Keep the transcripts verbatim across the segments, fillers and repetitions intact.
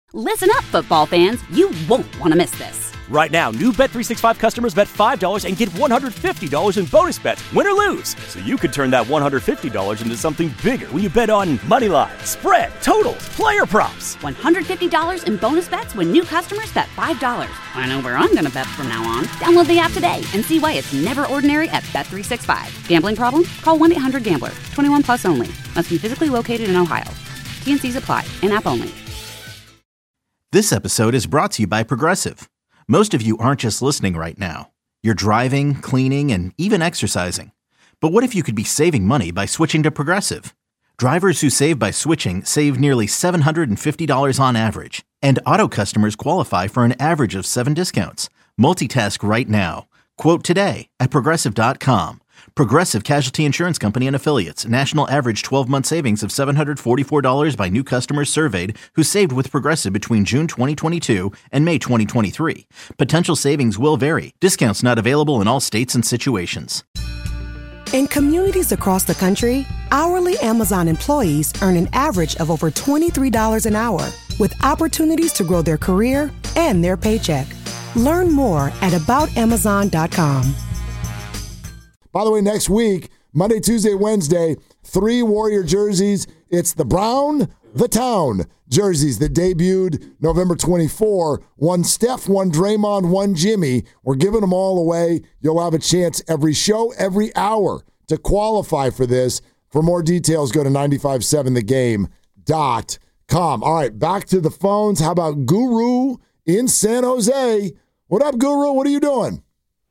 Listen up, football fans. You won't want to miss this. Right now, new Bet three sixty-five customers bet five dollars and get one hundred fifty dollars in bonus bets, win or lose. So you could turn that one hundred fifty dollars into something bigger when you bet on money line, spread, totals, player props. one hundred fifty dollars in bonus bets when new customers bet five dollars. I know where I'm going to bet from now on. Download the app today and see why it's never ordinary at Bet three sixty-five. Gambling problem? Call one eight hundred gambler. twenty-one plus only. Must be physically located in Ohio. T N Cs apply. In-app only. This episode is brought to you by Progressive. Most of you aren't just listening right now. You're driving, cleaning, and even exercising. But what if you could be saving money by switching to Progressive? Drivers who save by switching save nearly seven hundred fifty dollars on average. And auto customers qualify for an average of seven discounts. Multitask right now. Quote today at Progressive dot com. Progressive Casualty Insurance Company and Affiliates. National average twelve-month savings of seven hundred forty-four dollars by new customers surveyed who saved with Progressive between June twenty twenty-two and May twenty twenty-three. Potential savings will vary. Discounts not available in all states and situations. In communities across the country, hourly Amazon employees earn an average of over twenty-three dollars an hour, with opportunities to grow their career and their paycheck. Learn more at about amazon dot com. By the way, next week, Monday, Tuesday, Wednesday, three Warrior jerseys. It's the Brown, the Town jerseys that debuted November twenty-fourth. One Steph, one Draymond, one Jimmy. We're giving them all away. You'll have a chance every show, every hour to qualify for this. For more details, go to nine five seven the game dot com. All right, back to the phones. How about Guru in San Jose? What up, Guru? What are you doing?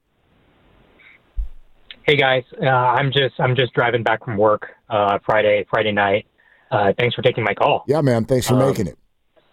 Hey guys, uh, I'm just I'm just driving back from work uh, Friday Friday night. Uh, thanks for taking my call. Yeah, man. Thanks for um, making it.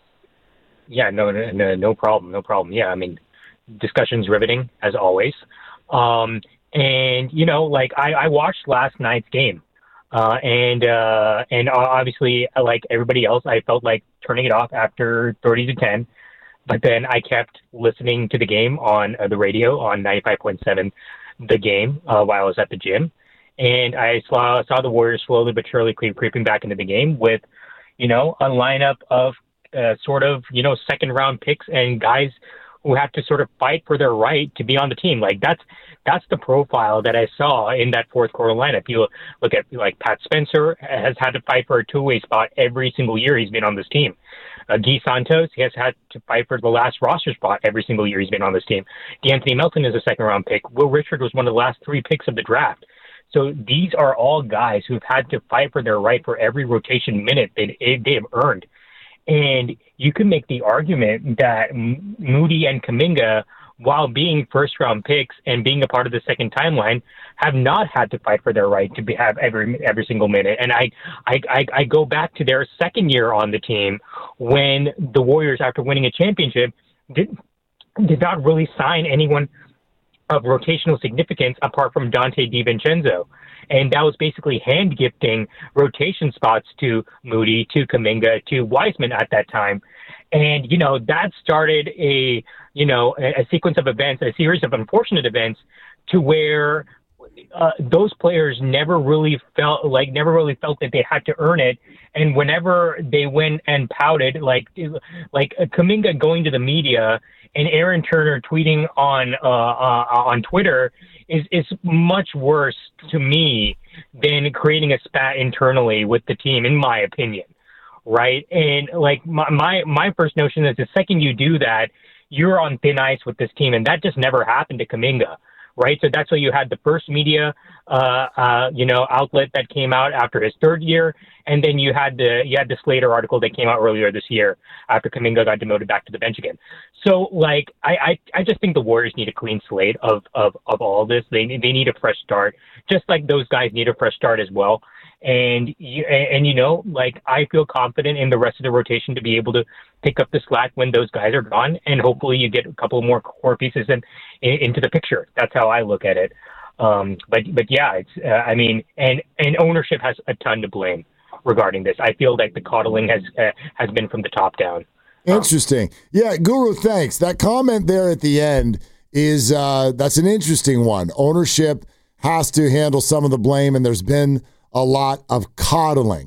Yeah, no, no, no problem, no problem. Yeah, I mean, discussion's riveting as always. Um, and you know, like I, I watched last night's game, uh, and uh, and obviously, like everybody else, I felt like turning it off after thirty to ten. But then I kept listening to the game on uh, the radio on ninety-five point seven. The game uh, while I was at the gym, and I saw saw the Warriors slowly but surely creep, creeping back into the game with, you know, a lineup of uh, sort of, you know, second round picks and guys who have to sort of fight for their right to be on the team. Like that's that's the profile that I saw in that fourth quarter lineup. You look at like Pat Spencer has had to fight for a two way spot every single year he's been on this team. Uh, Guy Santos, he has had to fight for the last roster spot every single year he's been on this team. D'Anthony Melton is a second-round pick. Will Richard was one of the last three picks of the draft. So these are all guys who've had to fight for their right for every rotation minute they, they have earned. And you can make the argument that Moody and Kuminga, while being first-round picks and being a part of the second timeline, have not had to fight for their right to be, have every every single minute. And I, I, I, I go back to their second year on the team when the Warriors, after winning a championship, did, did not really sign anyone of rotational significance apart from Dante DiVincenzo. And that was basically hand-gifting rotation spots to Moody, to Kuminga, to Wiseman at that time. And, you know, that started a, you know, a, a sequence of events, a series of unfortunate events to where uh, those players never really felt like, never really felt that they had to earn it. And whenever they went and pouted, like, like Kuminga going to the media and Aaron Turner tweeting on, uh, uh, on Twitter is, is much worse to me than creating a spat internally with the team, in my opinion. Right. And like my, my, my first notion is the second you do that, you're on thin ice with this team. And that just never happened to Kuminga. Right. So that's why you had the first media, uh, uh, you know, outlet that came out after his third year. And then you had the you had the Slater article that came out earlier this year after Kuminga got demoted back to the bench again. So like I, I, I just think the Warriors need a clean slate of, of, of all this. They they need a fresh start, just like those guys need a fresh start as well. And, you, and, you know, like, I feel confident in the rest of the rotation to be able to pick up the slack when those guys are gone. And hopefully you get a couple more core pieces in, in, into the picture. That's how I look at it. Um, but, but yeah, it's, uh, I mean, and, and ownership has a ton to blame regarding this. I feel like the coddling has, uh, has been from the top down. Interesting. Yeah, Guru, thanks. That comment there at the end is, uh, that's an interesting one. Ownership has to handle some of the blame, and there's been a lot of coddling.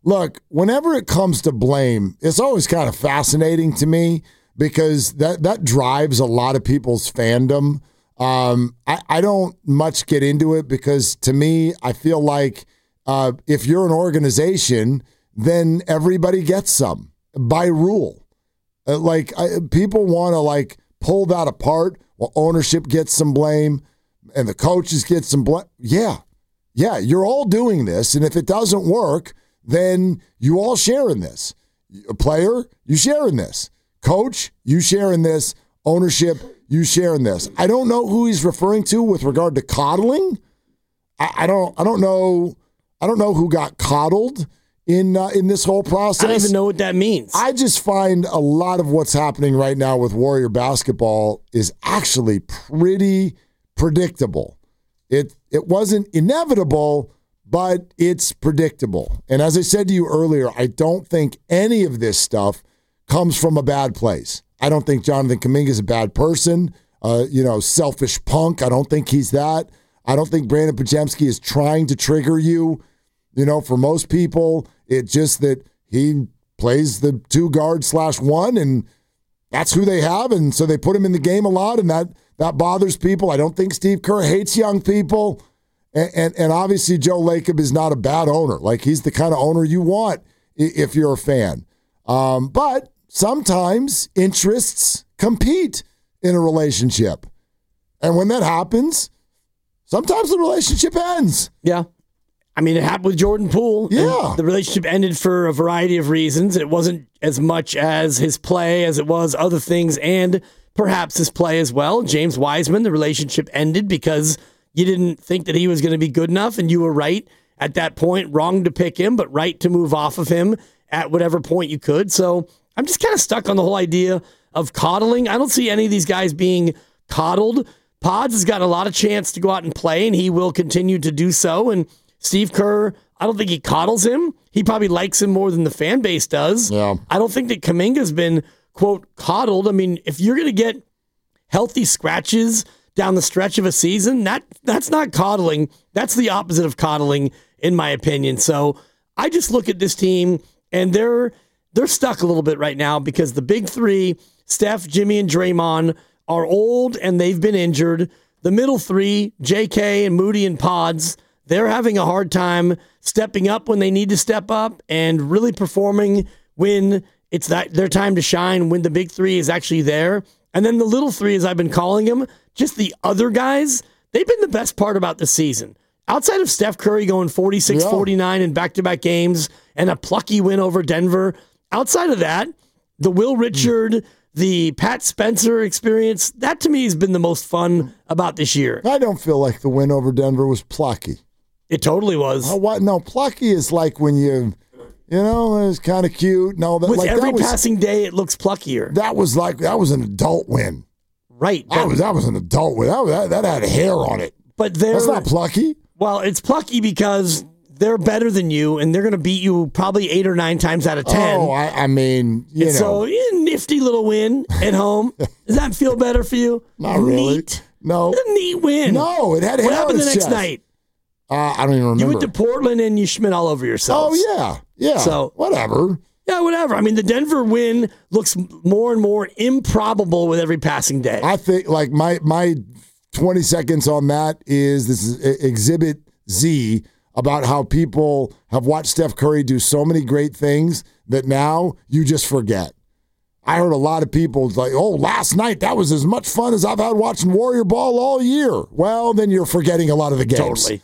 look, whenever it comes to blame, it's always kind of fascinating to me because that, that drives a lot of people's fandom. Um, I, I don't much get into it because to me, I feel like uh, if you're an organization, then everybody gets some by rule. Uh, like I, people want to like pull that apart. Well, ownership gets some blame and the coaches get some blame. Yeah. Yeah. You're all doing this. And if it doesn't work, then you all share in this. A player, you share in this. Coach, you share in this. Ownership, you share in this. I don't know who he's referring to with regard to coddling. I, I don't. I don't know. I don't know who got coddled in uh, in this whole process. I don't even know what that means. I just find a lot of what's happening right now with Warrior basketball is actually pretty predictable. It it wasn't inevitable, but it's predictable. And as I said to you earlier, I don't think any of this stuff comes from a bad place. I don't think Jonathan Kuminga is a bad person, uh, you know, selfish punk. I don't think he's that. I don't think Brandon Podziemski is trying to trigger you. You know, for most people, it's just that he plays the two guard slash one, and that's who they have, and so they put him in the game a lot, and that that bothers people. I don't think Steve Kerr hates young people, and and, and obviously Joe Lacob is not a bad owner. Like, he's the kind of owner you want if you're a fan. Um, but sometimes interests compete in a relationship. And when that happens, sometimes the relationship ends. Yeah. I mean, it happened with Jordan Poole. Yeah. The relationship ended for a variety of reasons. It wasn't as much as his play as it was other things, and perhaps his play as well. James Wiseman, the relationship ended because you didn't think that he was going to be good enough, and you were right at that point. Wrong to pick him, but right to move off of him at whatever point you could. So I'm just kind of stuck on the whole idea of coddling. I don't see any of these guys being coddled. Pods has got a lot of chance to go out and play, and he will continue to do so. And Steve Kerr, I don't think he coddles him. He probably likes him more than the fan base does. Yeah. I don't think that Kuminga's been, quote, coddled. I mean, if you're going to get healthy scratches down the stretch of a season, that that's not coddling. That's the opposite of coddling, in my opinion. So I just look at this team, and they're they're stuck a little bit right now because the big three, Steph, Jimmy, and Draymond, are old and they've been injured. The middle three, J K and Moody and Pods, they're having a hard time stepping up when they need to step up and really performing when it's that their time to shine, when the big three is actually there. And then the little three, as I've been calling them, just the other guys, they've been the best part about the season. Outside of Steph Curry going forty-six forty-nine in back-to-back games and a plucky win over Denver, outside of that, the Will Richard, mm. the Pat Spencer experience, that to me has been the most fun about this year. I don't feel like the win over Denver was plucky. It totally was. Oh, what? No, plucky is like when you, you know, it's kind of cute. No, that, With like, every that was, passing day, it looks pluckier. That was like, that was an adult win. Right. That, was that was an adult win. That, was, that, that had hair on it. But they're, that's not plucky. Well, it's plucky because they're better than you, and they're going to beat you probably eight or nine times out of ten. Oh, I, I mean, you and know. So, yeah, nifty little win at home. Does that feel better for you? Not really. Neat. No. A neat win. No, it had hair What happened on the its next chest. night? Uh, I don't even remember. You went to Portland and you schmit all over yourselves. Oh, yeah. Yeah. So, whatever. Yeah, whatever. I mean, the Denver win looks more and more improbable with every passing day. I think, like, my my twenty seconds on that is this is Exhibit Z about how people have watched Steph Curry do so many great things that now you just forget. I heard a lot of people like, oh, last night, that was as much fun as I've had watching Warrior ball all year. Well, then you're forgetting a lot of the games. Totally.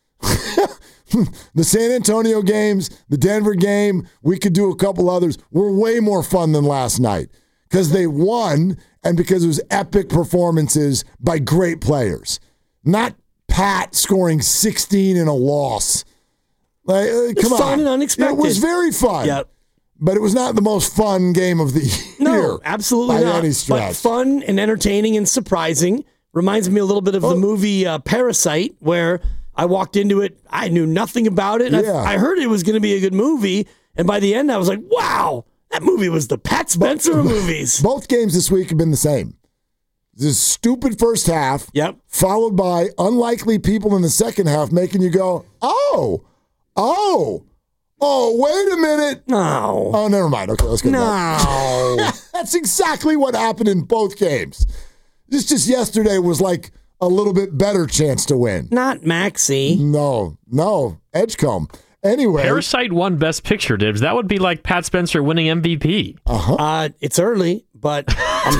The San Antonio games, the Denver game, we could do a couple others, were way more fun than last night because they won and because it was epic performances by great players. Not Pat scoring sixteen in a loss. Like, uh, come on. Fun and unexpected. It was very fun. Yep. But it was not the most fun game of the year. No, absolutely by not. any stretch. But fun and entertaining and surprising. Reminds me a little bit of oh. the movie uh, Parasite, where I walked into it, I knew nothing about it, and yeah. I, I heard it was going to be a good movie, and by the end I was like, wow, that movie was the Pat Spencer of movies. Both games this week have been the same. This stupid first half, yep. followed by unlikely people in the second half making you go, oh, oh, Oh, wait a minute. No. Oh, never mind. Okay, let's go. No. That's exactly what happened in both games. This just yesterday was like a little bit better chance to win. Not Maxie. No, no. Edgecombe. Anyway. Parasite won Best Picture, Dibs. That would be like Pat Spencer winning M V P. Uh-huh. Uh, it's early, but um,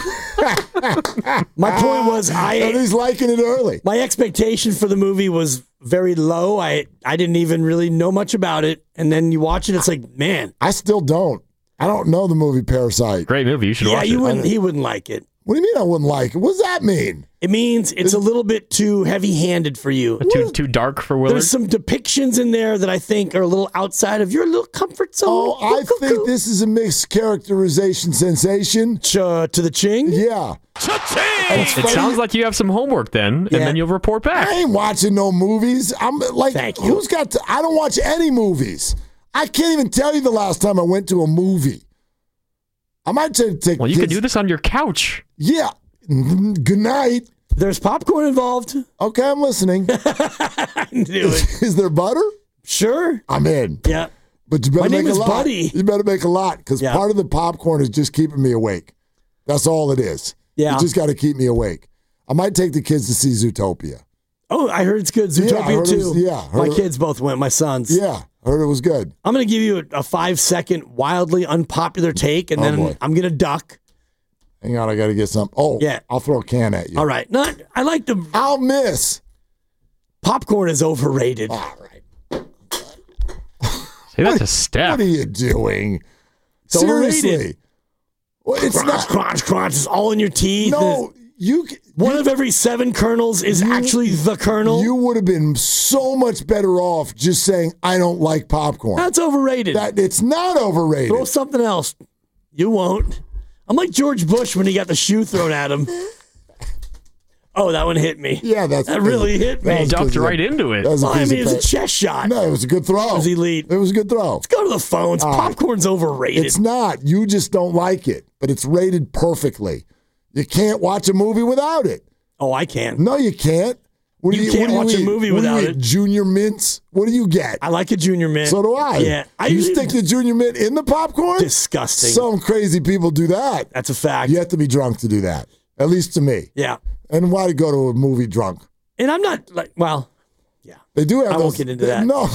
my point was I. And he's liking it early. My expectation for the movie was very low. I I didn't even really know much about it, and then you watch it, it's like, man. I still don't. I don't know the movie Parasite. Great movie. You should yeah, watch you it. wouldn't. He wouldn't like it. What do you mean I wouldn't like it? What does that mean? It means it's a little bit too heavy-handed for you. Too too dark for Willard. There's some depictions in there that I think are a little outside of your little comfort zone. Oh, I think this is a mischaracterization sensation. Ch- uh, to the ching? Yeah. And it's It funny- sounds like you have some homework then, and Yeah. then you'll report back. I ain't watching no movies. I'm like, Thank you. who's got to, I don't watch any movies. I can't even tell you the last time I went to a movie. I might take, take Well, you kids- can do this on your couch. Yeah. Good night. There's popcorn involved. Okay, I'm listening. I knew it. Is there butter? Sure. I'm in. Yeah. But you better My make name a is lot. Buddy. You better make a lot because Yeah. part of the popcorn is just keeping me awake. That's all it is. Yeah. You just got to keep me awake. I might take the kids to see Zootopia. Oh, I heard it's good. Yeah, I Zootopia heard it too. was- yeah, heard My it- kids both went. My sons. Yeah, heard it was good. I'm going to give you a, a five second, wildly unpopular take, and Oh, then boy. I'm going to duck. Hang on, I got to get some. Oh, Yeah. I'll throw a can at you. All right. Not. I like the I'll miss. popcorn is overrated. All right. Hey, that's a What step. are you doing? It's overrated. Seriously. Well, it's crunch, not. crunch, crunch. It's all in your teeth. No, you. c- One you, of every seven kernels is You- actually the kernel. You would have been so much better off just saying I don't like popcorn. That's overrated. That it's not overrated. Throw something else. You won't. I'm like George Bush when he got the shoe thrown at him. Oh, that one hit me. Yeah, that's That really hit me. that He was ducked 'cause of right the- into it. that was a I piece mean, of it's a pa- chest shot. No, it was a good throw. It was elite. It was a good throw. Go to the phones. All right. Popcorn's overrated. It's not. You just don't like it, but it's rated perfectly. You can't watch a movie without it. oh, I can. No, you can't. What do You you, can't what do you watch a eat? movie What do without you it. eat? Junior mints. What do you get? I like a junior mint. So do I. Yeah. I you usually- stick the junior mint in the popcorn? Disgusting. Some crazy people do that. That's a fact. You have to be drunk to do that. At least to me. Yeah. And why to go to a movie drunk? And I'm not like, well, yeah. They do have I those, won't get into that. No.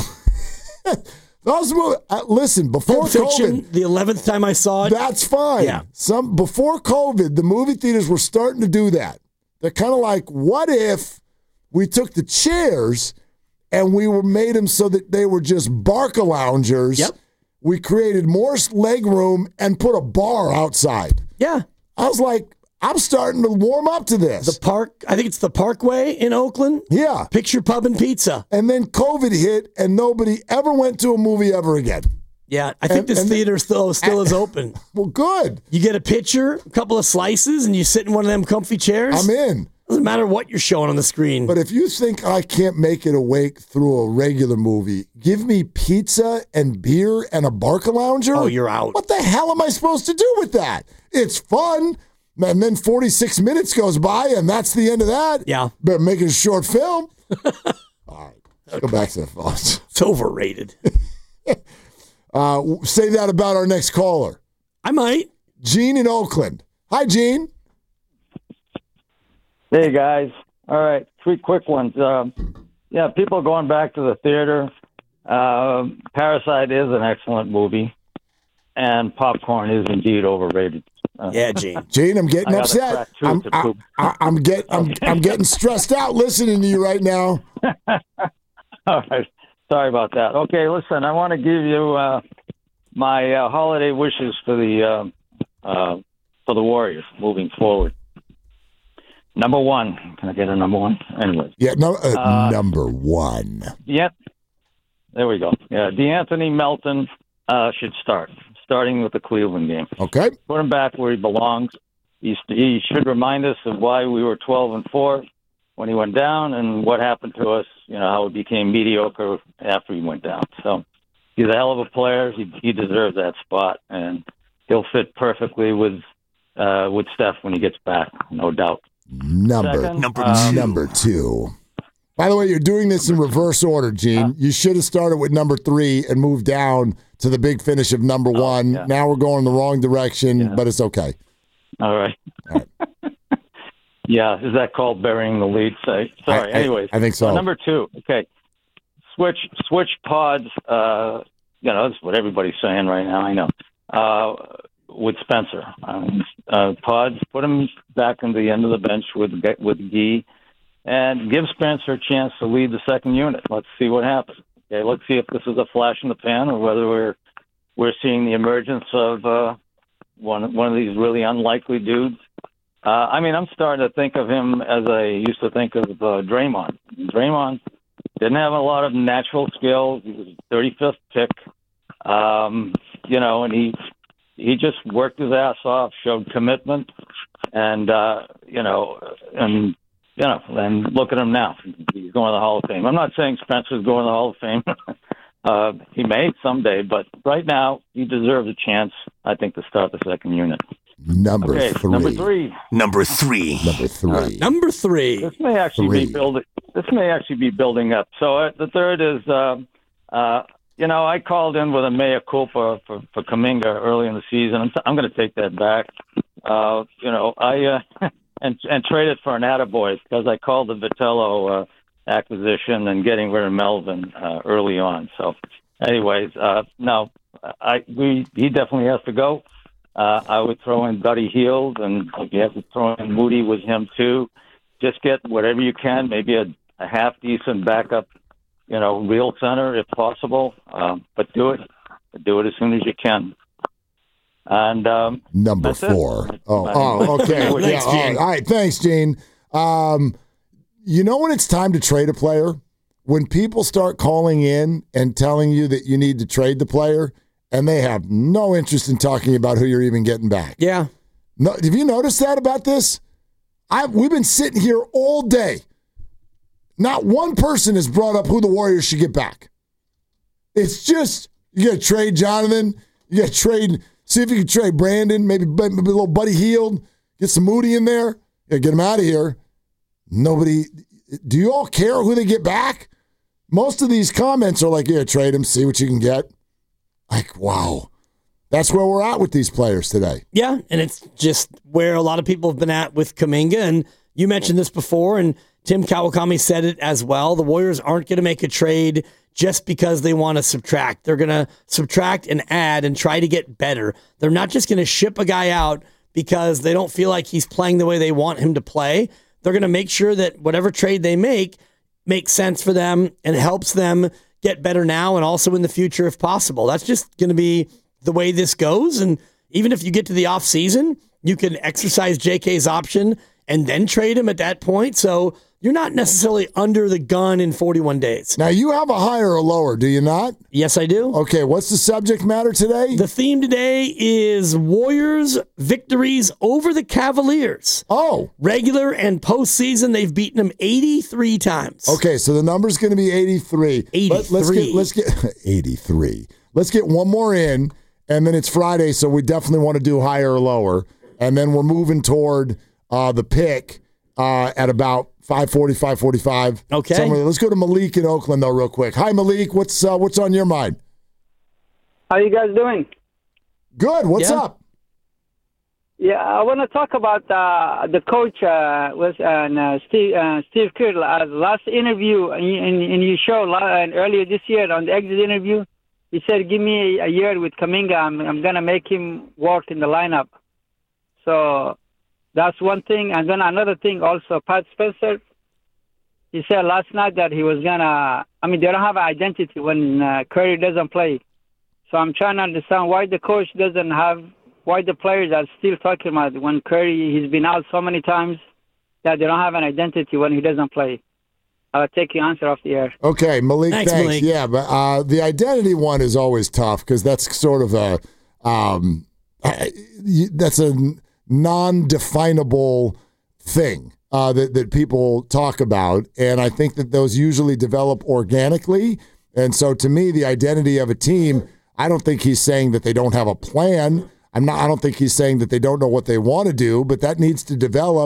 Those movies, uh, listen, before Pulp Fiction, COVID, the eleventh time I saw it. that's fine. Yeah. Some before COVID, the movie theaters were starting to do that. They're kind of like, what if we took the chairs and we were made them so that they were just Barca loungers? Yep. We created more leg room and put a bar outside. yeah. I was like, I'm starting to warm up to this. The park, I think it's the Parkway in Oakland. yeah. Picture Pub and Pizza. And then COVID hit, and nobody ever went to a movie ever again. Yeah. I think And- this and- theater still, still is open. Well, good. You get a pitcher, a couple of slices, and you sit in one of them comfy chairs. I'm in. Doesn't matter what you're showing on the screen. But if you think I can't make it awake through a regular movie, give me pizza and beer and a Barca lounger. Oh, you're out. What the hell am I supposed to do with that? It's fun. And then forty-six minutes goes by, and that's the end of that. Yeah. Better make it a short film. All right. Let's go back to the phones. It's overrated. Uh, say that about our next caller, I might. Gene in Oakland. Hi, Gene. Hey guys, all right, three quick ones. Um, yeah, people going back to the theater. Uh, Parasite is an excellent movie, and popcorn is indeed overrated. Uh, Yeah, Gene. Gene, I'm getting I got a upset. cracked tooth I'm, to I, poop. I, I'm, get, I'm, I'm getting stressed out listening to you right now. All right, sorry about that. Okay, listen, I want to give you uh, my uh, holiday wishes for the um uh, for the Warriors moving forward. Number one, can I get a number one? Anyway, Yeah, no, uh, Uh, number one. yeah, there we go. Yeah, DeAnthony Melton uh, should start, starting with the Cleveland game. Okay. Put him back where he belongs. He, he should remind us of why we were twelve and four when he went down, and what happened to us. You know how it became mediocre after he went down. So he's a hell of a player. He he deserves that spot, and he'll fit perfectly with uh, with Steph when he gets back, no doubt. Number Second, number um, number two. By the way, you're doing this in reverse order, Gene. Huh? You should have started with number three and moved down to the big finish of number Oh, one. yeah. Now we're going the wrong direction, Yeah. but it's okay. All right. All right. Yeah, is that called burying the lead? Say, sorry. I- I- Anyways, I think so. Number two. Okay, switch switch pods. Uh, you know, that's what everybody's saying right now. I know. Uh, with Spencer, um, uh, pods. Put him back in the end of the bench with with Gee, and give Spencer a chance to lead the second unit. Let's see what happens. Okay, let's see if this is a flash in the pan or whether we're we're seeing the emergence of uh, one one of these really unlikely dudes. Uh, I mean, I'm starting to think of him as I used to think of uh, Draymond. Draymond didn't have a lot of natural skills. He was thirty-fifth pick, um, you know, and he he just worked his ass off, showed commitment, and uh, you know, and you know, and look at him now. He's going to the Hall of Fame. I'm not saying Spencer's going to the Hall of Fame. uh, he may someday, but right now he deserves a chance, I think, to start the second unit. Number Okay, three. number three. Number three. Number three. Number three. This may actually Three. be building. This may actually be building up. So uh, the third is, uh, uh, you know, I called in with a mea culpa for for Kuminga early in the season. I'm, t- I'm going to take that back. Uh, you know, I uh, and and traded for an attaboy because I called the Vitello uh, acquisition and getting rid of Melvin uh, early on. So, anyways, uh, no, I we he definitely has to go. Uh, I would throw in Buddy Hield, and if you have to throw in Moody with him too. Just get whatever you can, maybe a, a half decent backup, you know, real center if possible. Um, but do it, do it as soon as you can. And um, Number that's it. four. Oh, I- oh, okay. Thanks, yeah, all right. Gene. all right. Thanks, Gene. Um, you know when it's time to trade a player? When people start calling in and telling you that you need to trade the player, and they have no interest in talking about who you're even getting back. Yeah. No, have you noticed that about this? I we've been sitting here all day. Not one person has brought up who the Warriors should get back. It's just you got to trade Jonathan. You got to trade. See if you can trade Brandon. Maybe, maybe a little Buddy Hield. Get some Moody in there. Yeah, get him out of here. Nobody. Do you all care who they get back? Most of these comments are like, "Yeah, trade him. See what you can get." Like, wow. That's where we're at with these players today. Yeah, and it's just where a lot of people have been at with Kuminga. And you mentioned this before, and Tim Kawakami said it as well. The Warriors aren't going to make a trade just because they want to subtract. They're going to subtract and add and try to get better. They're not just going to ship a guy out because they don't feel like he's playing the way they want him to play. They're going to make sure that whatever trade they make makes sense for them and helps them get better now and also in the future if possible. That's just going to be the way this goes. And even if you get to the offseason, you can exercise J K's option and then trade him at that point. So you're not necessarily under the gun in forty-one days. Now, you have a higher or lower, do you not? Yes, I do. Okay, what's the subject matter today? The theme today is Warriors victories over the Cavaliers. Oh. Regular and postseason, they've beaten them eighty-three times. Okay, so the number's going to be eighty-three. Let, let's eighty-three. get let's get eighty-three. Let's get one more in, and then it's Friday, so we definitely want to do higher or lower, and then we're moving toward uh, the pick uh, at about five forty, five forty-five. Okay. Somewhere. Let's go to Malik in Oakland, though, real quick. Hi, Malik. What's uh, what's on your mind? How you guys doing? Good. What's Yeah. up? Yeah, I want to talk about uh, the coach uh, was uh, uh, Steve uh, Steve Kerr. Uh, last interview in, in, in your show uh, earlier this year on the exit interview, he said, "Give me a, a year with Kuminga. I'm I'm gonna make him work in the lineup." So that's one thing, and then another thing also, Pat Spencer. He said last night that he was gonna. I mean, they don't have an identity when uh, Curry doesn't play. So I'm trying to understand why the coach doesn't have. Why the players are still talking about when Curry, he's been out so many times that they don't have an identity when he doesn't play. I'll take your answer off the air. Okay, Malik, Thanks, thanks. Malik. Yeah, but uh, the identity one is always tough because that's sort of a um, I- that's a non-definable thing uh, that that people talk about, and I think that those usually develop organically. And so, to me, the identity of a team, I don't think he's saying that they don't have a plan. I'm not. I don't think he's saying that they don't know what they want to do, but that needs to develop.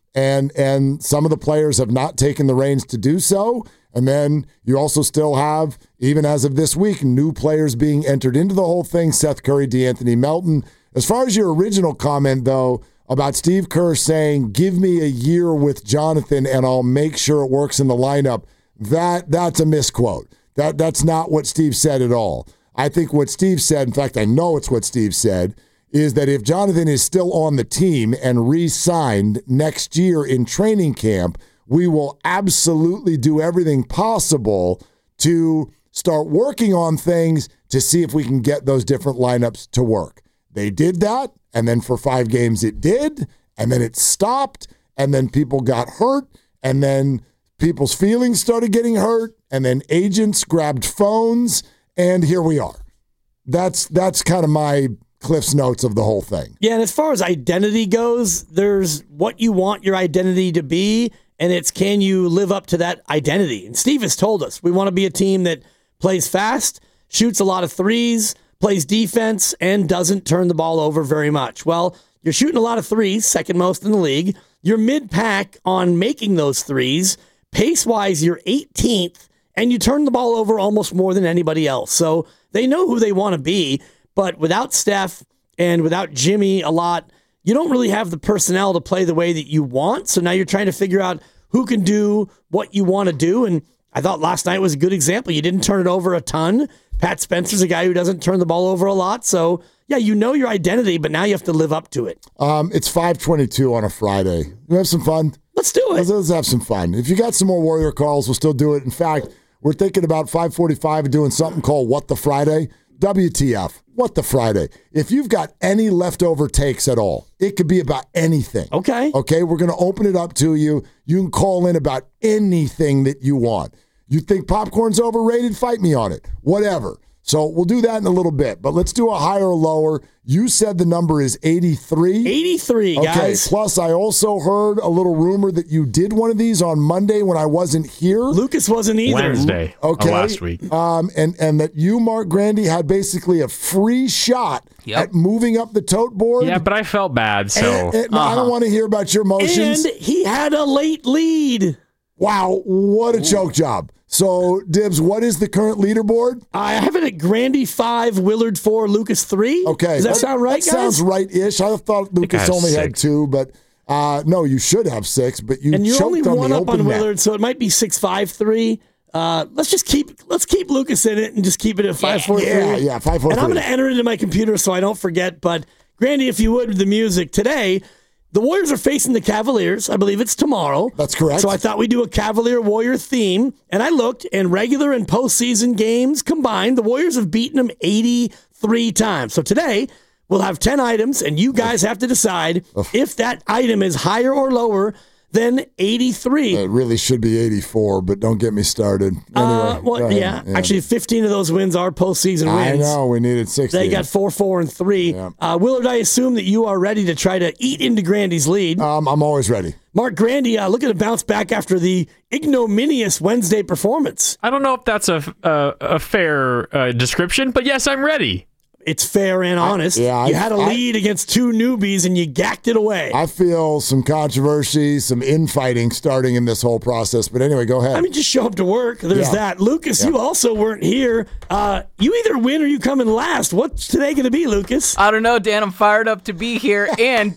And and some of the players have not taken the reins to do so. And then you also still have, even as of this week, new players being entered into the whole thing, Seth Curry, DeAnthony Melton. As far as your original comment, though, about Steve Kerr saying, give me a year with Jonathan and I'll make sure it works in the lineup, that that's a misquote. That That's not what Steve said at all. I think what Steve said, in fact, I know it's what Steve said, is that if Jonathan is still on the team and re-signed next year in training camp, we will absolutely do everything possible to start working on things to see if we can get those different lineups to work. They did that, and then for five games it did, and then it stopped, and then people got hurt, and then people's feelings started getting hurt, and then agents grabbed phones, and here we are. That's that's kind of my Cliff's notes of the whole thing. Yeah, and as far as identity goes, there's what you want your identity to be, and it's can you live up to that identity. And Steve has told us we want to be a team that plays fast, shoots a lot of threes, plays defense, and doesn't turn the ball over very much. Well, you're shooting a lot of threes, second most in the league. You're mid-pack on making those threes. Pace-wise, you're eighteenth, and you turn the ball over almost more than anybody else. So they know who they want to be, but without Steph and without Jimmy a lot, you don't really have the personnel to play the way that you want. So now you're trying to figure out who can do what you want to do. And I thought last night was a good example. You didn't turn it over a ton. Pat Spencer's a guy who doesn't turn the ball over a lot. So, yeah, you know your identity, but now you have to live up to it. Um, it's five twenty-two on a Friday. You have some fun? Let's do it. Let's, let's have some fun. If you got some more Warrior calls, we'll still do it. In fact, we're thinking about five forty-five and doing something called What the Friday? W T F. What the Friday? If you've got any leftover takes at all, it could be about anything. Okay. Okay, we're going to open it up to you. You can call in about anything that you want. You think popcorn's overrated? Fight me on it. Whatever. So we'll do that in a little bit, but let's do a higher or lower. You said the number is eighty-three? eighty-three, okay, guys. Plus, I also heard a little rumor that you did one of these on Monday when I wasn't here. Lucas wasn't either. Wednesday. Okay. Oh, last week. Um, and, and that you, Mark Grandy, had basically a free shot Yep. at moving up the tote board. Yeah, but I felt bad, so. And- and I don't want to hear about your emotions. And he had a late lead. Wow, what a choke job. So, Dibs, what is the current leaderboard? I have it at Grandy five, Willard four, Lucas three. Okay. Does that, sound right, that guys? sounds right-ish. I thought Lucas I only had six. two, but uh, no, you should have six, but you And you're choked only on one the up open on net. Willard, so it might be six five three. Uh, let's just keep let's keep Lucas in it and just keep it at five four three. Yeah, yeah, five four And three. I'm going to enter it into my computer so I don't forget. But Grandy, if you would, with the music today, the Warriors are facing the Cavaliers. I believe it's tomorrow. That's correct. So I thought we'd do a Cavalier Warrior theme, and I looked, and regular and postseason games combined, the Warriors have beaten them eighty-three times. So today we'll have ten items, and you guys have to decide if that item is higher or lower than eighty-three. It really should be eighty-four, but don't get me started. Anyway, Uh, well, go ahead. yeah, actually, fifteen of those wins are postseason I wins. know, we needed sixty. They got four, four, and three. Yeah. Uh, Willard, I assume that you are ready to try to eat into Grandy's lead. Um, I'm always ready. Mark Grandy, uh, looking to bounce back after the ignominious Wednesday performance. I don't know if that's a, a, a fair uh, description, but yes, I'm ready. It's fair and honest. yeah, I- you had a I- lead against two newbies, and you gacked it away. I feel some controversy, some infighting starting in this whole process. But anyway, go ahead. I mean, just show up to work. There's Yeah. that. Lucas, Yeah. you also weren't here. Uh, you either win or you come in last. What's today going to be, Lucas? I don't know, Dan. I'm fired up to be here. And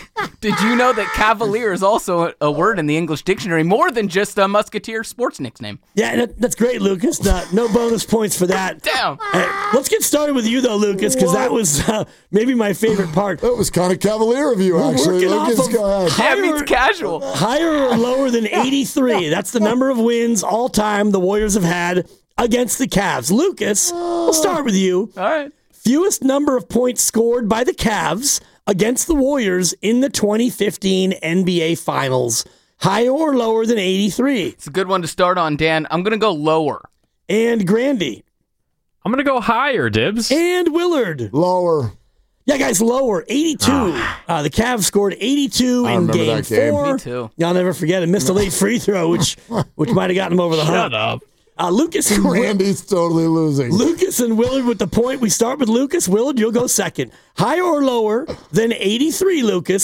did you know that Cavalier is also a, a word in the English dictionary, more than just a Musketeer sports nickname? Yeah, that, that's great, Lucas. No, no bonus points for that. Damn. Uh, let's get started with you, though, Lucas, because that was uh, maybe my favorite part. that was kind of cavalier of you, We're actually. working off Lucas, of go ahead. Yeah, it higher- means casual. Higher or lower than eighty-three. That's the number of wins all time the Warriors have had against the Cavs. Lucas, we'll start with you. All right. Fewest number of points scored by the Cavs against the Warriors in the twenty fifteen N B A Finals. Higher or lower than eighty-three? It's a good one to start on, Dan. I'm going to go lower. And Grandy. I'm going to go higher, Dibs. And Willard. Lower. Yeah, guys, lower. eighty-two. Uh, the Cavs scored eighty-two I in remember game that game. four. Me too. Y'all never forget it. Missed a late free throw, which which might have gotten him over the hump. Shut up. Uh, Lucas and Will- Randy's totally losing. Lucas and Willard with the point. We start with Lucas. Willard, you'll go second. Higher or lower than eighty-three, Lucas,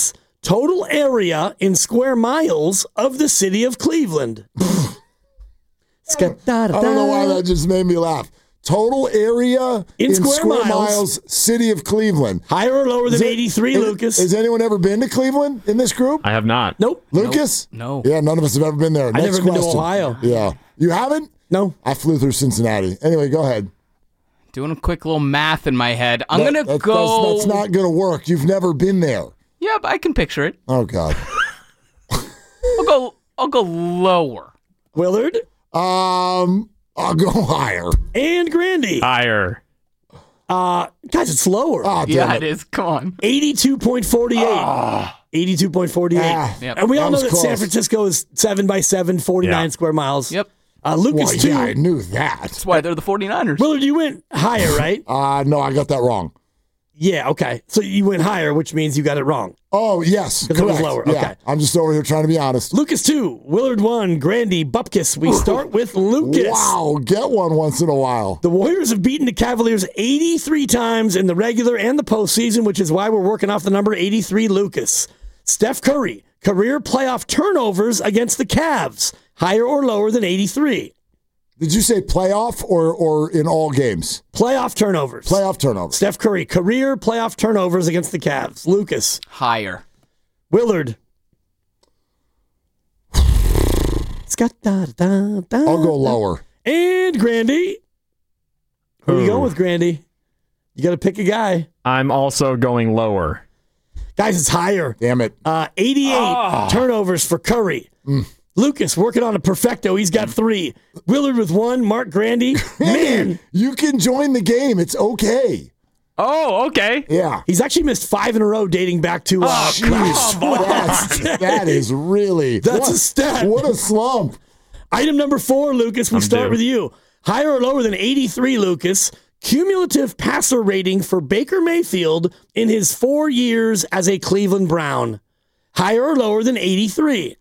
Total area in square miles of the city of Cleveland. I don't know why that just made me laugh. Total area in, in square, square miles. miles, city of Cleveland. Higher or lower than Is it- eighty-three, is- Lucas? Has anyone ever been to Cleveland in this group? I have not. Nope. Lucas? No. Yeah, none of us have ever been there. I've Next never been to question. Ohio. Yeah. You haven't? No. I flew through Cincinnati. Anyway, go ahead. Doing a quick little math in my head. I'm That- gonna that- go. That's, that's not going to work. You've never been there. Yeah, but I can picture it. Oh, God. I'll go. I'll go lower. Willard Um, I'll go higher. and Grandy. Higher. Uh, guys, it's lower. Oh, damn Yeah, it. it is. Come on. eighty-two point four eight. eighty-two point four eight. Ah, Yep. And we all that know was that close. San Francisco is seven by seven, forty-nine Yeah. square miles. Yep. Uh, Lucas, Well, too. yeah, I knew that. That's why they're the 49ers. Willard, you went higher, right? Uh, no, I got that wrong. Yeah, okay. So you went higher, which means you got it wrong. Oh, yes. Because it was correct. lower, Yeah, okay. I'm just over here trying to be honest. Lucas two, Willard one, Grandy, Bupkis. We start with Lucas. Wow, get one once in a while. The Warriors have beaten the Cavaliers eighty-three times in the regular and the postseason, which is why we're working off the number eighty-three, Lucas. Steph Curry, career playoff turnovers against the Cavs, higher or lower than eighty-three. Did you say playoff or, or in all games? Playoff turnovers. Playoff turnovers. Steph Curry, career playoff turnovers against the Cavs. Lucas. Higher. Willard. Scott, da, da, da, I'll go lower. And Grandy. Who are you Ooh. going with, Grandy? You got to pick a guy. I'm also going lower. Guys, it's higher. Damn it. Uh, eighty-eight turnovers for Curry. Lucas working on a perfecto. He's got three. Willard with one. Mark Grandy. Man, You can join the game. It's okay. Oh, okay. Yeah. he's actually missed five in a row dating back to. Uh, Jeez, that's, that is really. That's what, a stat. What a slump. Item number four, Lucas. We I'm start due. with you. Higher or lower than eighty-three, Lucas. Cumulative passer rating for Baker Mayfield in his four years as a Cleveland Brown. Higher or lower than eighty-three?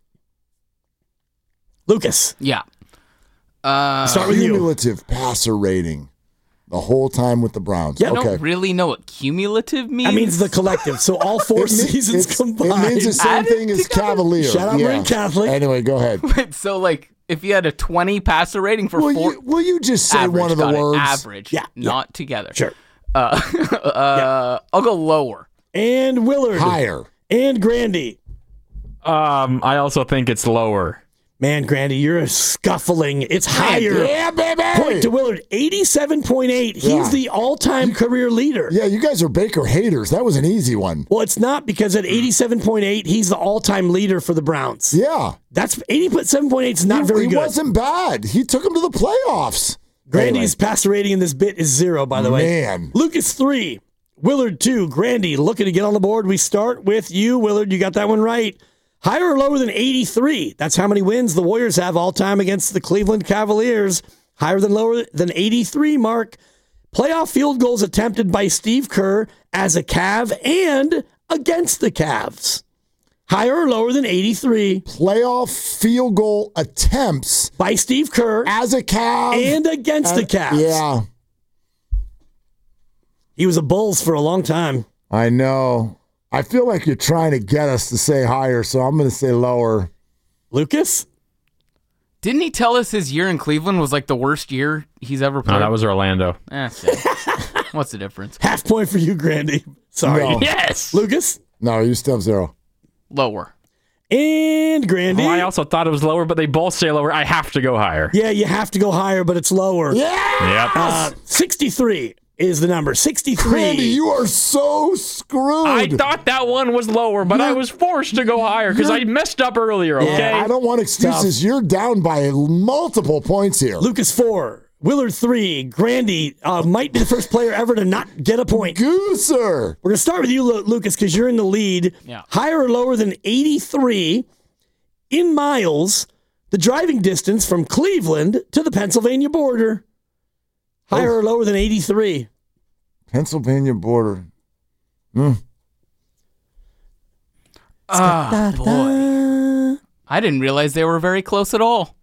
Lucas. Yeah. Uh, Start with you. Cumulative passer rating the whole time with the Browns. Yep. I don't Okay. really know what cumulative means. That means the collective. So all four It mean- seasons it's- combined. It means the same Added thing as together? Cavalier. Shut up, yeah. Red Catholic. Anyway, go ahead. Wait, so like if you had a twenty passer rating for Will four, you, will you just say average, one of the got it, words? average, Yeah, yeah. not together. Sure. Uh, uh, I'll go lower. And Willard. Higher. And Grandy. Um, I also think it's lower. Man, Grandy, you're a scuffling. It's higher. Yeah, baby. Point to Willard, eighty-seven point eight. He's Yeah. the all-time career leader. Yeah, you guys are Baker haters. That was an easy one. Well, it's not because at eighty-seven point eight, he's the all-time leader for the Browns. Yeah. That's eighty-seven point eight is not he, very he good. wasn't bad. He took him to the playoffs. Grandy's passer rating in this bit is zero, by the way. Man. Lucas three, Willard two, Grandy looking to get on the board. We start with you, Willard. You got that one right. Higher or lower than eighty-three? That's how many wins the Warriors have all time against the Cleveland Cavaliers. Higher than lower than eighty-three, Mark. Playoff field goals attempted by Steve Kerr as a Cav and against the Cavs. Higher or lower than eighty-three? Playoff field goal attempts by Steve Kerr as a Cav and against the Cavs. Yeah. He was a Bulls for a long time. I know. I feel like you're trying to get us to say higher, so I'm going to say lower. Lucas? Didn't he tell us his year in Cleveland was like the worst year he's ever played? No, that was Orlando. Eh, shit. What's the difference? Half point for you, Grandy. Sorry. No. Yes. Lucas? No, you still have zero. Lower. And Grandy? Oh, I also thought it was lower, but they both say lower. I have to go higher. Yeah, you have to go higher, but it's lower. Yeah! Yep. Uh, sixty-three is the number. sixty-three. Randy, you are so screwed. I thought that one was lower, but I was forced to go higher because I messed up earlier, okay? I don't want excuses. Tough. You're down by multiple points here. Lucas four. Willard three. Grandy uh, might be the first player ever to not get a point. Gooser. We're going to start with you, Lu- Lucas, because you're in the lead. Yeah. Higher or lower than eighty-three in miles, the driving distance from Cleveland to the Pennsylvania border. Higher Oh. or lower than eighty-three? Pennsylvania border. Hmm. Ah, boy. I didn't realize they were very close at all.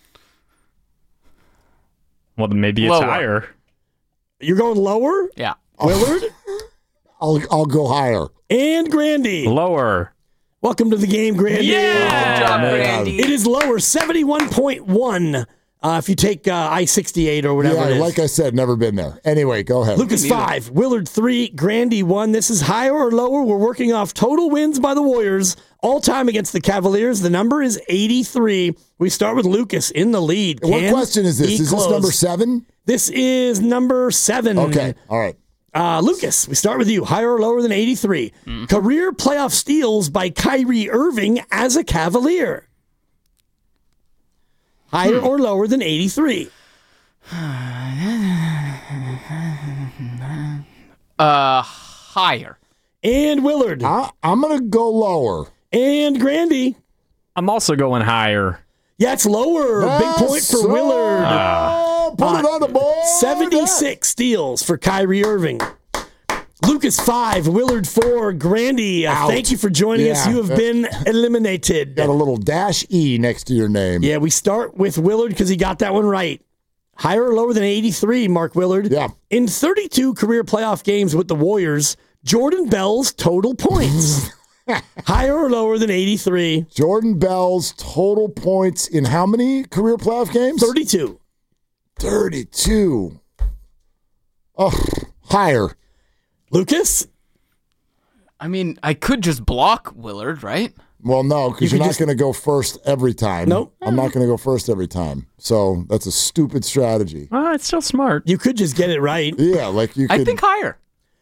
Well, then maybe it's Lower. higher. You're going lower? Yeah. Willard? I'll I'll go higher. And Grandy. Lower. Welcome to the game, Grandy. Yeah! Good job, Randy. It is lower, seventy-one point one. Uh, if you take uh, I sixty-eight or whatever Yeah, it is. like I said, never been there. Anyway, go ahead. Lucas five, Willard three, Grandy one. This is higher or lower. We're working off total wins by the Warriors all time against the Cavaliers. The number is eighty-three. We start with Lucas in the lead. What Can question is this? he Is this close? number seven? This is number seven. Okay, all right. Uh, Lucas, we start with you. Higher or lower than eighty-three? Mm-hmm. Career playoff steals by Kyrie Irving as a Cavalier. Higher hmm. or lower than eighty-three? Uh, higher. And Willard. I, I'm going to go lower. And Grandy. I'm also going higher. Yeah, it's lower. Yes, Big point for sir. Willard. Uh, Put uh, it on the board. seventy-six steals for Kyrie Irving. Lucas five, Willard four, Grandy. Uh, thank you for joining yeah. us. You have been eliminated. Got a little dash E next to your name. Yeah, we start with Willard because he got that one right. Higher or lower than eighty-three, Mark Willard? Yeah. In thirty-two career playoff games with the Warriors, Jordan Bell's total points. Higher or lower than eighty-three? Jordan Bell's total points in how many career playoff games? thirty-two. thirty-two. Oh, higher. Lucas? I mean, I could just block Willard, right? Well, no, because You you are could not just- going to go first every time. Nope. I'm not going to go first every time. So that's a stupid strategy. Well, it's still smart. You could just get it right. Yeah, like you could. I think higher.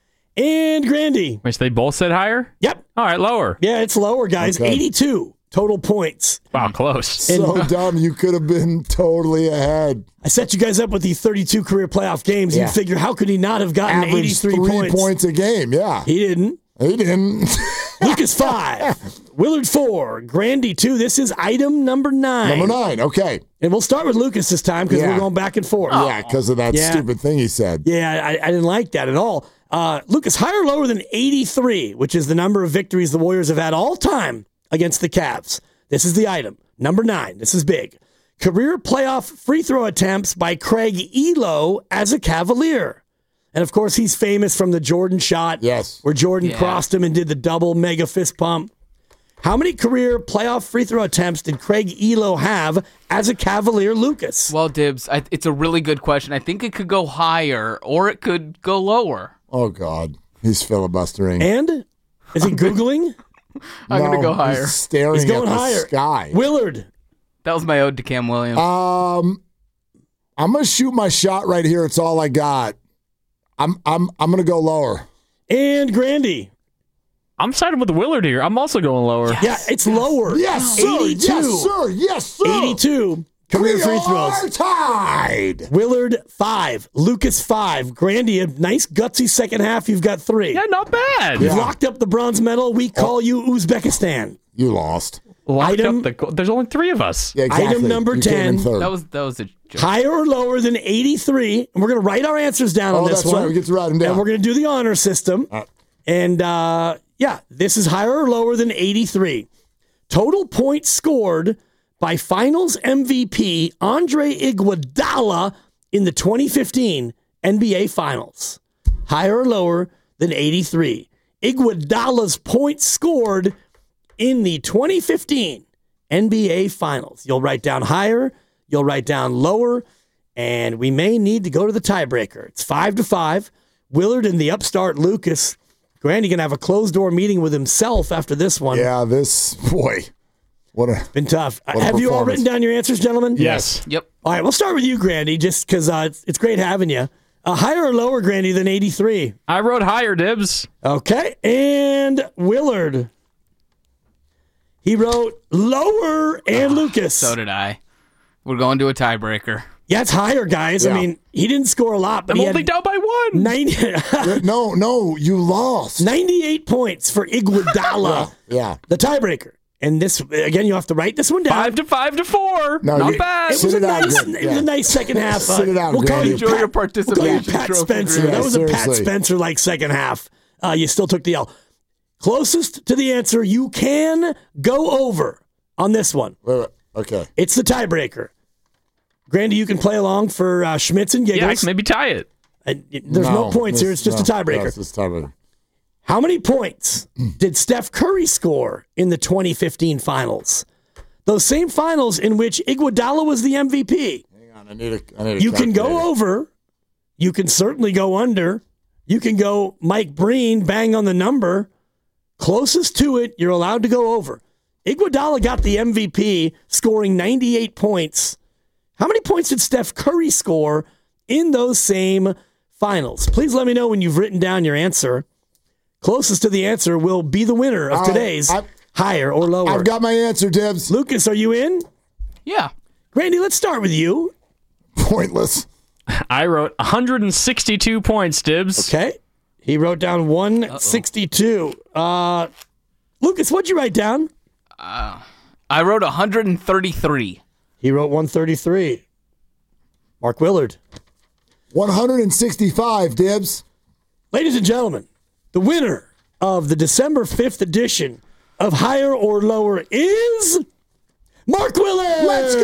And Grandy? Which they both said higher? Yep. All right, lower. Yeah, it's lower, guys. Okay. eighty-two total points. Wow, close. so dumb. You could have been totally ahead. I set you guys up with the thirty-two career playoff games. Yeah. You figure, how could he not have gotten Average eighty-three three points? points a game. Yeah, He didn't. he didn't. Lucas five, Willard four, Grandy two. This is item number nine. Number nine. Okay. And we'll start with Lucas this time because Yeah. we're going back and forth. Yeah, because of that Yeah. stupid thing he said. Yeah, I, I didn't like that at all. Uh, Lucas, higher or lower than eighty-three, which is the number of victories the Warriors have had all time against the Cavs. This is the item. Number nine. This is big. Career playoff free throw attempts by Craig Elo as a Cavalier. And of course, he's famous from the Jordan shot. Yes. Where Jordan Yeah. crossed him and did the double mega fist pump. How many career playoff free throw attempts did Craig Elo have as a Cavalier, Lucas? Well, Dibs, I, it's a really good question. I think it could go higher or it could go lower. Oh, God. He's filibustering. And? Is he Googling? I'm No, going to go higher. He's staring He's going at the higher. sky. Willard. That was my ode to Cam Williams. Um, I'm gonna shoot my shot right here. It's all I got. I'm I'm I'm gonna go lower. And Grandy. I'm siding with Willard here. I'm also going lower. Yeah, it's lower. Yes, sir. eighty-two. Yes, sir. Yes, sir. eighty-two career we free are throws. tied. Willard, five. Lucas, five. Grandy, a nice gutsy second half. You've got three. Yeah, not bad. You've Yeah. locked up the bronze medal. We call you Uzbekistan. You lost. Locked Item- up the go- There's only three of us. Yeah, exactly. Item number You came in ten. third. that was that was a joke. Higher or lower than eighty-three. And we're going to write our answers down on Oh, this that's one. right. We get to write them down. And we're going to do the honor system. All right. And uh, yeah, this is higher or lower than eighty-three. Total points scored by Finals M V P Andre Iguodala in the twenty fifteen N B A Finals. Higher or lower than eighty-three. Iguodala's points scored in the twenty fifteen N B A Finals. You'll write down higher, you'll write down lower, and we may need to go to the tiebreaker. It's five to five. Willard and the upstart Lucas. Grandy going to have a closed-door meeting with himself after this one. Yeah, this boy. What a Been tough. What a Have you all performance. written down your answers, gentlemen? Yes. Yep. All right, we'll start with you, Grandy, just because uh, it's, it's great having you. Uh, higher or lower, Grandy, than eighty-three? I wrote higher, Dibs. Okay. And Willard. He wrote lower, and Lucas. So did I. We're going to a tiebreaker. Yeah, it's higher, guys. I Yeah. mean, he didn't score a lot, but I'm he only had down by one. ninety, no, no, you lost. ninety-eight points for Iguodala, Yeah. the tiebreaker. And this, again, you have to write this one down. Five to five to four. No, not you- bad. It was, Sit a it out, nice, Grant. it was Yeah. a nice second half. Sit it out, we'll call Grandy. you Enjoy Pat, your we'll call you participation Pat trophy, Spencer. Grant. That was a Pat Seriously. Spencer like second half. Uh, you still took the L. Closest to the answer, you can go over on this one. Wait, wait. Okay. It's the tiebreaker. Grandy, you can play along for uh, Schmitz and Yeah, I Giggles. can maybe tie it. And there's no, points here. It's just no, a tiebreaker. Yeah, it's just a tiebreaker. How many points did Steph Curry score in the twenty fifteen finals? Those same finals in which Iguodala was the M V P. Hang on, I need a, I need a You can calculator. go over. You can certainly go under. You can go Mike Breen, bang on the number. Closest to it, you're allowed to go over. Iguodala got the M V P, scoring ninety-eight points. How many points did Steph Curry score in those same finals? Please let me know when you've written down your answer. Closest to the answer will be the winner of All right, today's I've- higher or lower. I've got my answer, Dibs. Lucas, are you in? Yeah. Randy, let's start with you. Pointless. I wrote one hundred sixty-two points, Dibs. Okay. He wrote down one sixty-two. Uh, Lucas, what'd you write down? Uh, I wrote one hundred thirty-three. He wrote one thirty-three. Mark Willard. one hundred sixty-five, Dibs. Ladies and gentlemen, the winner of the December fifth edition of Higher or Lower is Mark Willard. Let's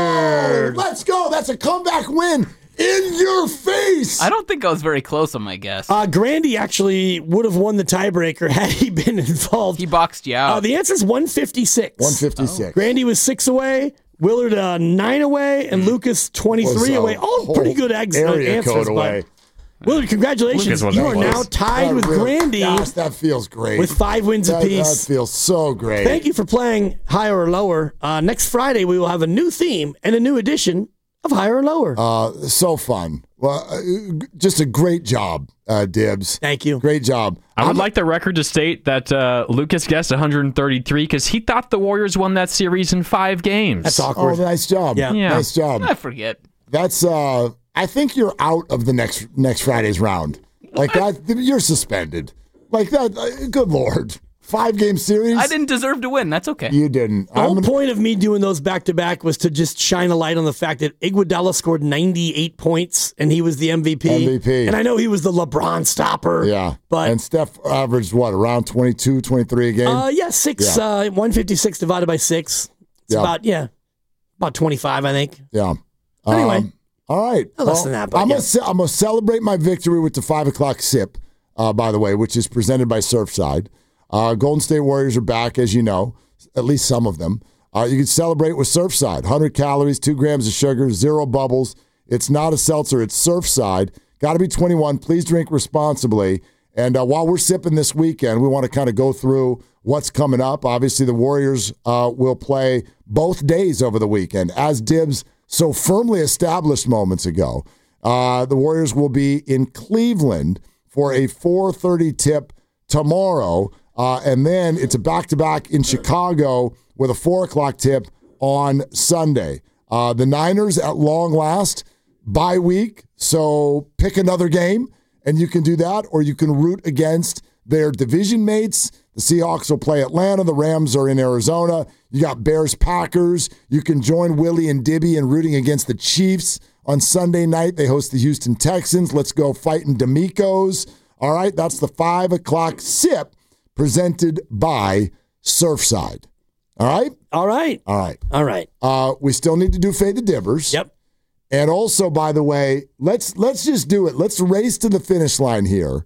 go! Let's go! That's a comeback win in your face! I don't think I was very close on my guess. Uh, Grandy actually would have won the tiebreaker had he been involved. He boxed you out. Uh, the answer is one fifty-six. one fifty-six. Grandy was six away, Willard uh, nine away, and Lucas twenty-three Was, uh, away. All pretty good ex- area answers. code but away. Willard, congratulations. Lucas wasn't You are close. now tied That with really- Grandy Gosh, that feels great. with five wins that, apiece. That feels so great. Thank you for playing Higher or Lower. Uh, next Friday, we will have a new theme and a new edition of Higher or Lower. Uh, so fun. Well, uh, just a great job, uh, Dibs. Thank you. Great job. I would I'm- like the record to state that uh, Lucas guessed one hundred thirty-three because he thought the Warriors won that series in five games. That's Oh, awkward. nice job. Yeah. Yeah. Nice job. I forget. That's. Uh, I think you're out of the next next Friday's round. Like that, you're suspended. Like that. Uh, good Lord. Five game series. I didn't deserve to win. That's okay. You didn't. The whole I'm gonna- point of me doing those back to back was to just shine a light on the fact that Iguodala scored ninety-eight points and he was the M V P. M V P. And I know he was the LeBron stopper. Yeah. But and Steph averaged what, around twenty-two, twenty-three a game? uh, yeah, six, Yeah. Uh, one fifty-six divided by six. It's Yeah. about, yeah, about twenty-five, I think. yeah. Anyway. Um, all right. Less than that, but I'm yeah. gonna ce- I'm gonna celebrate my victory with the five o'clock sip, uh, by the way, which is presented by Surfside. Uh, Golden State Warriors are back, as you know, at least some of them. Uh, you can celebrate with Surfside. one hundred calories, two grams of sugar, zero bubbles. It's not a seltzer. It's Surfside. Got to be twenty-one. Please drink responsibly. And uh, while we're sipping this weekend, we want to kind of go through what's coming up. Obviously, the Warriors uh, will play both days over the weekend, as Dibs so firmly established moments ago. Uh, the Warriors will be in Cleveland for a four thirty tip tomorrow. Uh, and then it's a back-to-back in Chicago with a four o'clock tip on Sunday. Uh, the Niners, at long last, bye week, so pick another game, and you can do that, or you can root against their division mates. The Seahawks will play Atlanta. The Rams are in Arizona. You got Bears-Packers. You can join Willie and Dibby in rooting against the Chiefs. On Sunday night, they host the Houston Texans. Let's go fighting D'Amico's. All right, that's the five o'clock sip presented by Surfside. All right? All right. All right. All right. Uh, we still need to do Fade the Dibbers. Yep. And also, by the way, let's let's just do it. Let's race to the finish line here.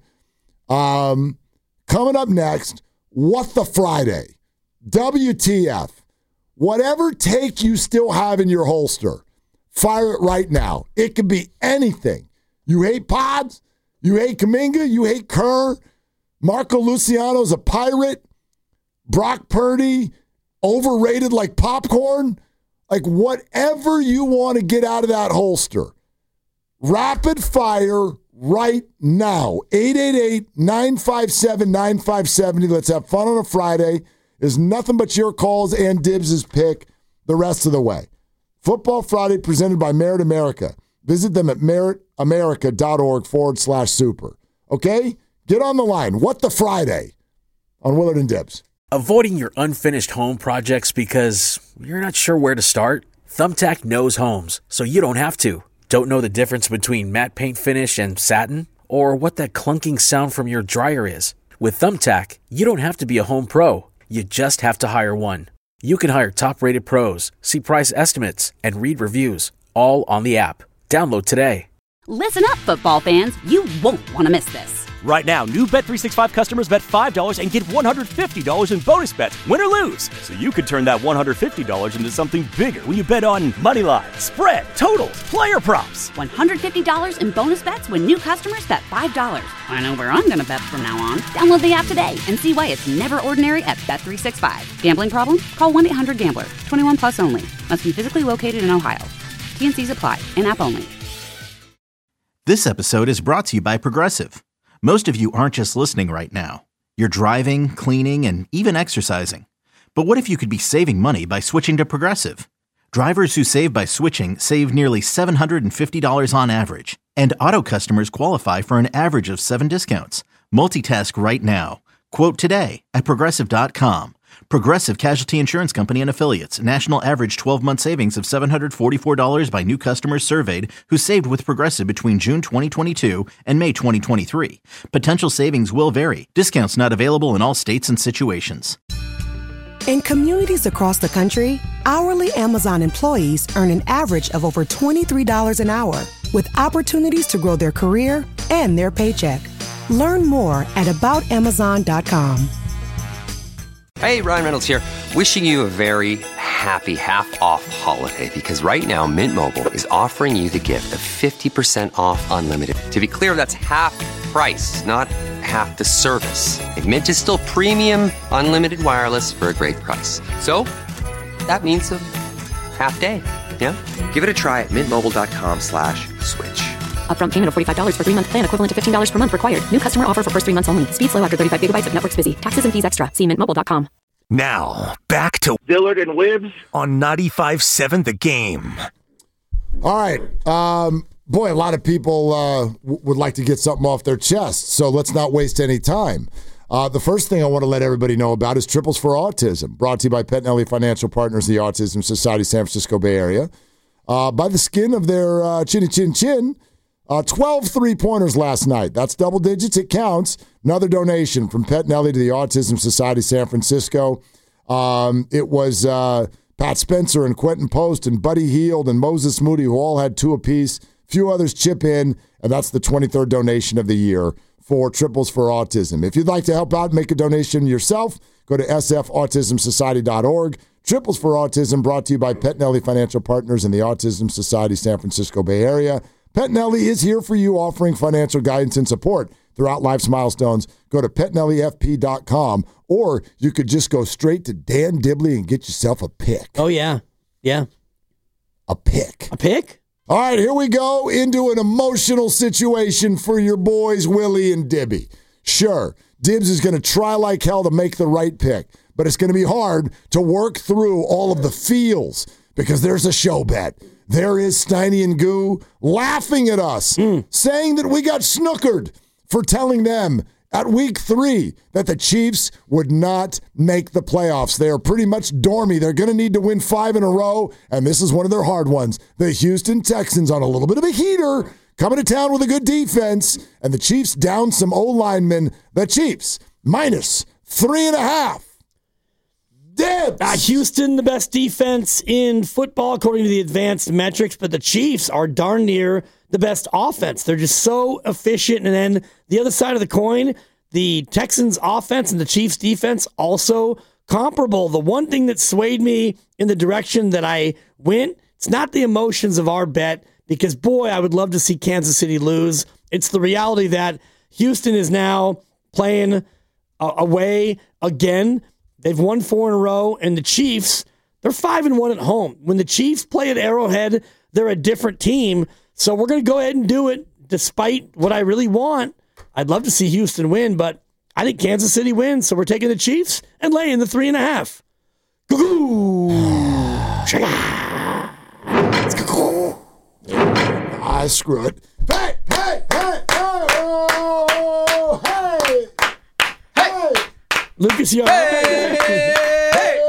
Um, coming up next, What the Friday? W T F. Whatever take you still have in your holster, fire it right now. It could be anything. You hate Pods? You hate Kuminga? You hate Kerr? Marco Luciano's a pirate? Brock Purdy, overrated like popcorn? Like, whatever you want to get out of that holster, rapid fire right now. eight eight eight, nine five seven, nine five seven zero. Let's have fun on a Friday. There's nothing but your calls and Dibs' pick the rest of the way. Football Friday presented by Merit America. Visit them at meritamerica.org forward slash super. Okay? Get on the line. What the Friday on Willard and Dibs. Avoiding your unfinished home projects because you're not sure where to start? Thumbtack knows homes, so you don't have to. Don't know the difference between matte paint finish and satin? Or what that clunking sound from your dryer is? With Thumbtack, you don't have to be a home pro. You just have to hire one. You can hire top-rated pros, see price estimates, and read reviews, all on the app. Download today. Listen up, football fans. You won't want to miss this. Right now, new Bet three sixty-five customers bet five dollars and get one hundred fifty dollars in bonus bets, win or lose. So you could turn that one hundred fifty dollars into something bigger when you bet on money line, spread, totals, player props. one hundred fifty dollars in bonus bets when new customers bet five dollars. I know where I'm going to bet from now on. Download the app today and see why it's never ordinary at Bet three sixty-five. Gambling problem? Call one eight hundred gambler. twenty-one plus only. Must be physically located in Ohio. T N Cs apply. In-app only. This episode is brought to you by Progressive. Most of you aren't just listening right now. You're driving, cleaning, and even exercising. But what if you could be saving money by switching to Progressive? Drivers who save by switching save nearly seven hundred fifty dollars on average. And auto customers qualify for an average of seven discounts. Multitask right now. Quote today at Progressive dot com. Progressive Casualty Insurance Company and Affiliates. National average twelve-month savings of seven hundred forty-four dollars by new customers surveyed who saved with Progressive between June twenty twenty-two and May twenty twenty-three. Potential savings will vary. Discounts not available in all states and situations. In communities across the country, hourly Amazon employees earn an average of over twenty-three dollars an hour, with opportunities to grow their career and their paycheck. Learn more at about amazon dot com. Hey, Ryan Reynolds here. Wishing you a very happy half-off holiday because right now Mint Mobile is offering you the gift of fifty percent off unlimited. To be clear, that's half price, not half the service. And Mint is still premium unlimited wireless for a great price. So that means a half day, yeah? Give it a try at mintmobile.com slash switch. Upfront payment of forty-five dollars for three-month plan equivalent to fifteen dollars per month required. New customer offer for first three months only. Speed slow after thirty-five gigabytes if network's busy. Taxes and fees extra. See mint mobile dot com. Now, back to Dillard and Wibbs on ninety-five seven The Game. All right. Um, boy, a lot of people uh, w- would like to get something off their chest, so let's not waste any time. Uh, the first thing I want to let everybody know about is Triples for Autism, brought to you by Pet and Ellie Financial Partners, the Autism Society, San Francisco Bay Area. Uh, by the skin of their uh, chinny chin chin, uh, twelve three-pointers last night. That's double digits. It counts. Another donation from Pet and Ellie to the Autism Society, San Francisco. Um, it was uh, Pat Spencer and Quentin Post and Buddy Heald and Moses Moody, who all had two apiece. A few others chip in, and that's the twenty-third donation of the year for Triples for Autism. If you'd like to help out and make a donation yourself, go to s f autism society dot org. Triples for Autism, brought to you by Pet and Ellie Financial Partners and the Autism Society, San Francisco Bay Area. Pet and Ellie is here for you, offering financial guidance and support throughout life's milestones. Go to pet and ellie f p dot com, or you could just go straight to Dan Dibley and get yourself a pick. Oh, yeah. Yeah. A pick. A pick? All right, here we go into an emotional situation for your boys, Willie and Dibby. Sure, Dibbs is going to try like hell to make the right pick, but it's going to be hard to work through all of the feels because there's a show bet. There is Steiny and Goo laughing at us, mm. saying that we got snookered for telling them at week three that the Chiefs would not make the playoffs. They are pretty much dormy. They're going to need to win five in a row, and this is one of their hard ones. The Houston Texans on a little bit of a heater, coming to town with a good defense, and the Chiefs down some O-linemen. The Chiefs minus three and a half. Dibs. Uh, Houston, the best defense in football according to the advanced metrics, but the Chiefs are darn near the best offense. They're just so efficient. And then the other side of the coin, the Texans offense and the Chiefs defense also comparable. The one thing that swayed me in the direction that I went, it's not the emotions of our bet, because boy, I would love to see Kansas City lose. It's the reality that Houston is now playing uh, away again. They've won four in a row, and the Chiefs, they're five and one at home. When the Chiefs play at Arrowhead, they're a different team. So we're going to go ahead and do it, despite what I really want. I'd love to see Houston win, but I think Kansas City wins. So we're taking the Chiefs and laying the three and a half. Ah, screw it. Hey, hey, hey, hey, oh, hey, hey. Lucas, you're hey, hey, hey,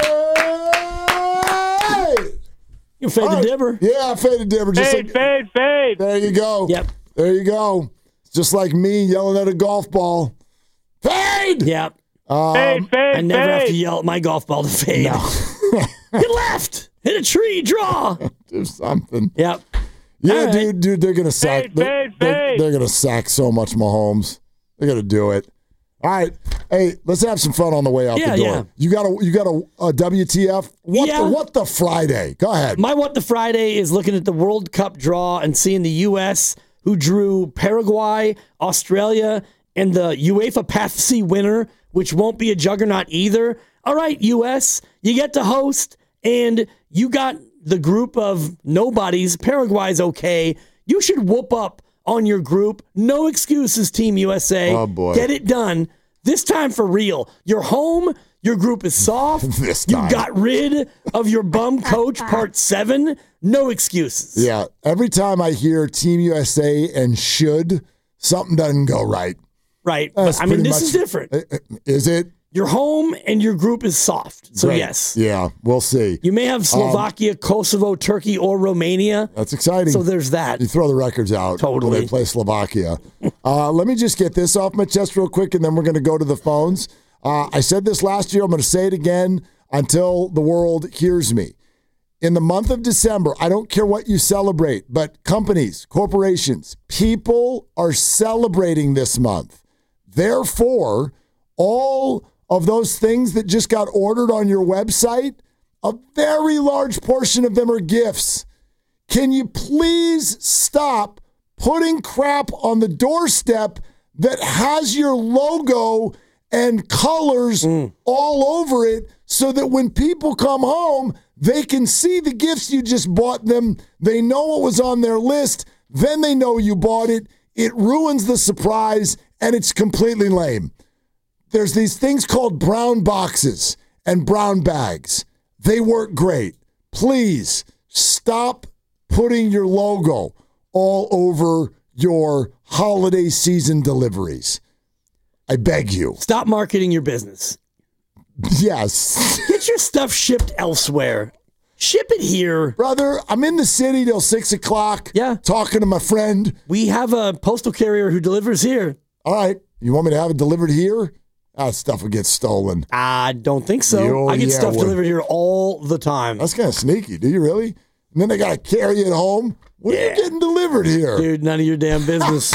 hey. You fade the dibber. Yeah, I faded dibber. Just fade, like, fade, fade. There you go. Yep. There you go. It's just like me yelling at a golf ball. Fade! Yep. Um, fade, fade, I never fade. have to yell at my golf ball to fade. No. Hit left. Hit a tree. Draw. Do something. Yep. Yeah, right. dude, dude, they're gonna sack. Fade, they're, fade, they're, fade. they're gonna sack so much Mahomes. They're going to do it. All right. Hey, let's have some fun on the way out Yeah, the door. yeah. You got a you got a, a W T F? What Yeah. the what the Friday? Go ahead. My What the Friday is looking at the World Cup draw and seeing the U S, who drew Paraguay, Australia, and the UEFA Path C winner, which won't be a juggernaut either. All right, U S, you get to host, and you got the group of nobodies. Paraguay's okay. You should whoop up on your group. No excuses, Team U S A. Oh, boy. Get it done. This time for real. You're home. Your group is soft. This You time. got rid of your bum coach, part seven. No excuses. Yeah. Every time I hear Team U S A and should, something doesn't go right. Right. That's But, I mean, pretty this much- is different. Is it? You're home and your group is soft. So, Great. yes. Yeah, we'll see. You may have Slovakia, Kosovo, Turkey, or Romania. That's exciting. So there's that. You throw the records out Totally. when they play Slovakia. uh, let me just get this off my chest real quick, and then we're going to go to the phones. Uh, I said this last year. I'm going to say it again until the world hears me. In the month of December, I don't care what you celebrate, but companies, corporations, people are celebrating this month. Therefore, all of those things that just got ordered on your website, a very large portion of them are gifts. Can you please stop putting crap on the doorstep that has your logo and colors all over it so that when people come home, they can see the gifts you just bought them. They know what was on their list. Then they know you bought it. It ruins the surprise, and it's completely lame. There's these things called brown boxes and brown bags. They work great. Please stop putting your logo all over your holiday season deliveries. I beg you. Stop marketing your business. Yes. Get your stuff shipped elsewhere. Ship it here. Brother, I'm in the city till six o'clock. Yeah. Talking to my friend. We have a postal carrier who delivers here. All right. You want me to have it delivered here? That stuff will get stolen. I don't think so. Oh, I get yeah, stuff well- delivered here all the time. That's kind of sneaky. Do you really? And then they got to carry it home? What are you getting delivered here? Dude, none of your damn business.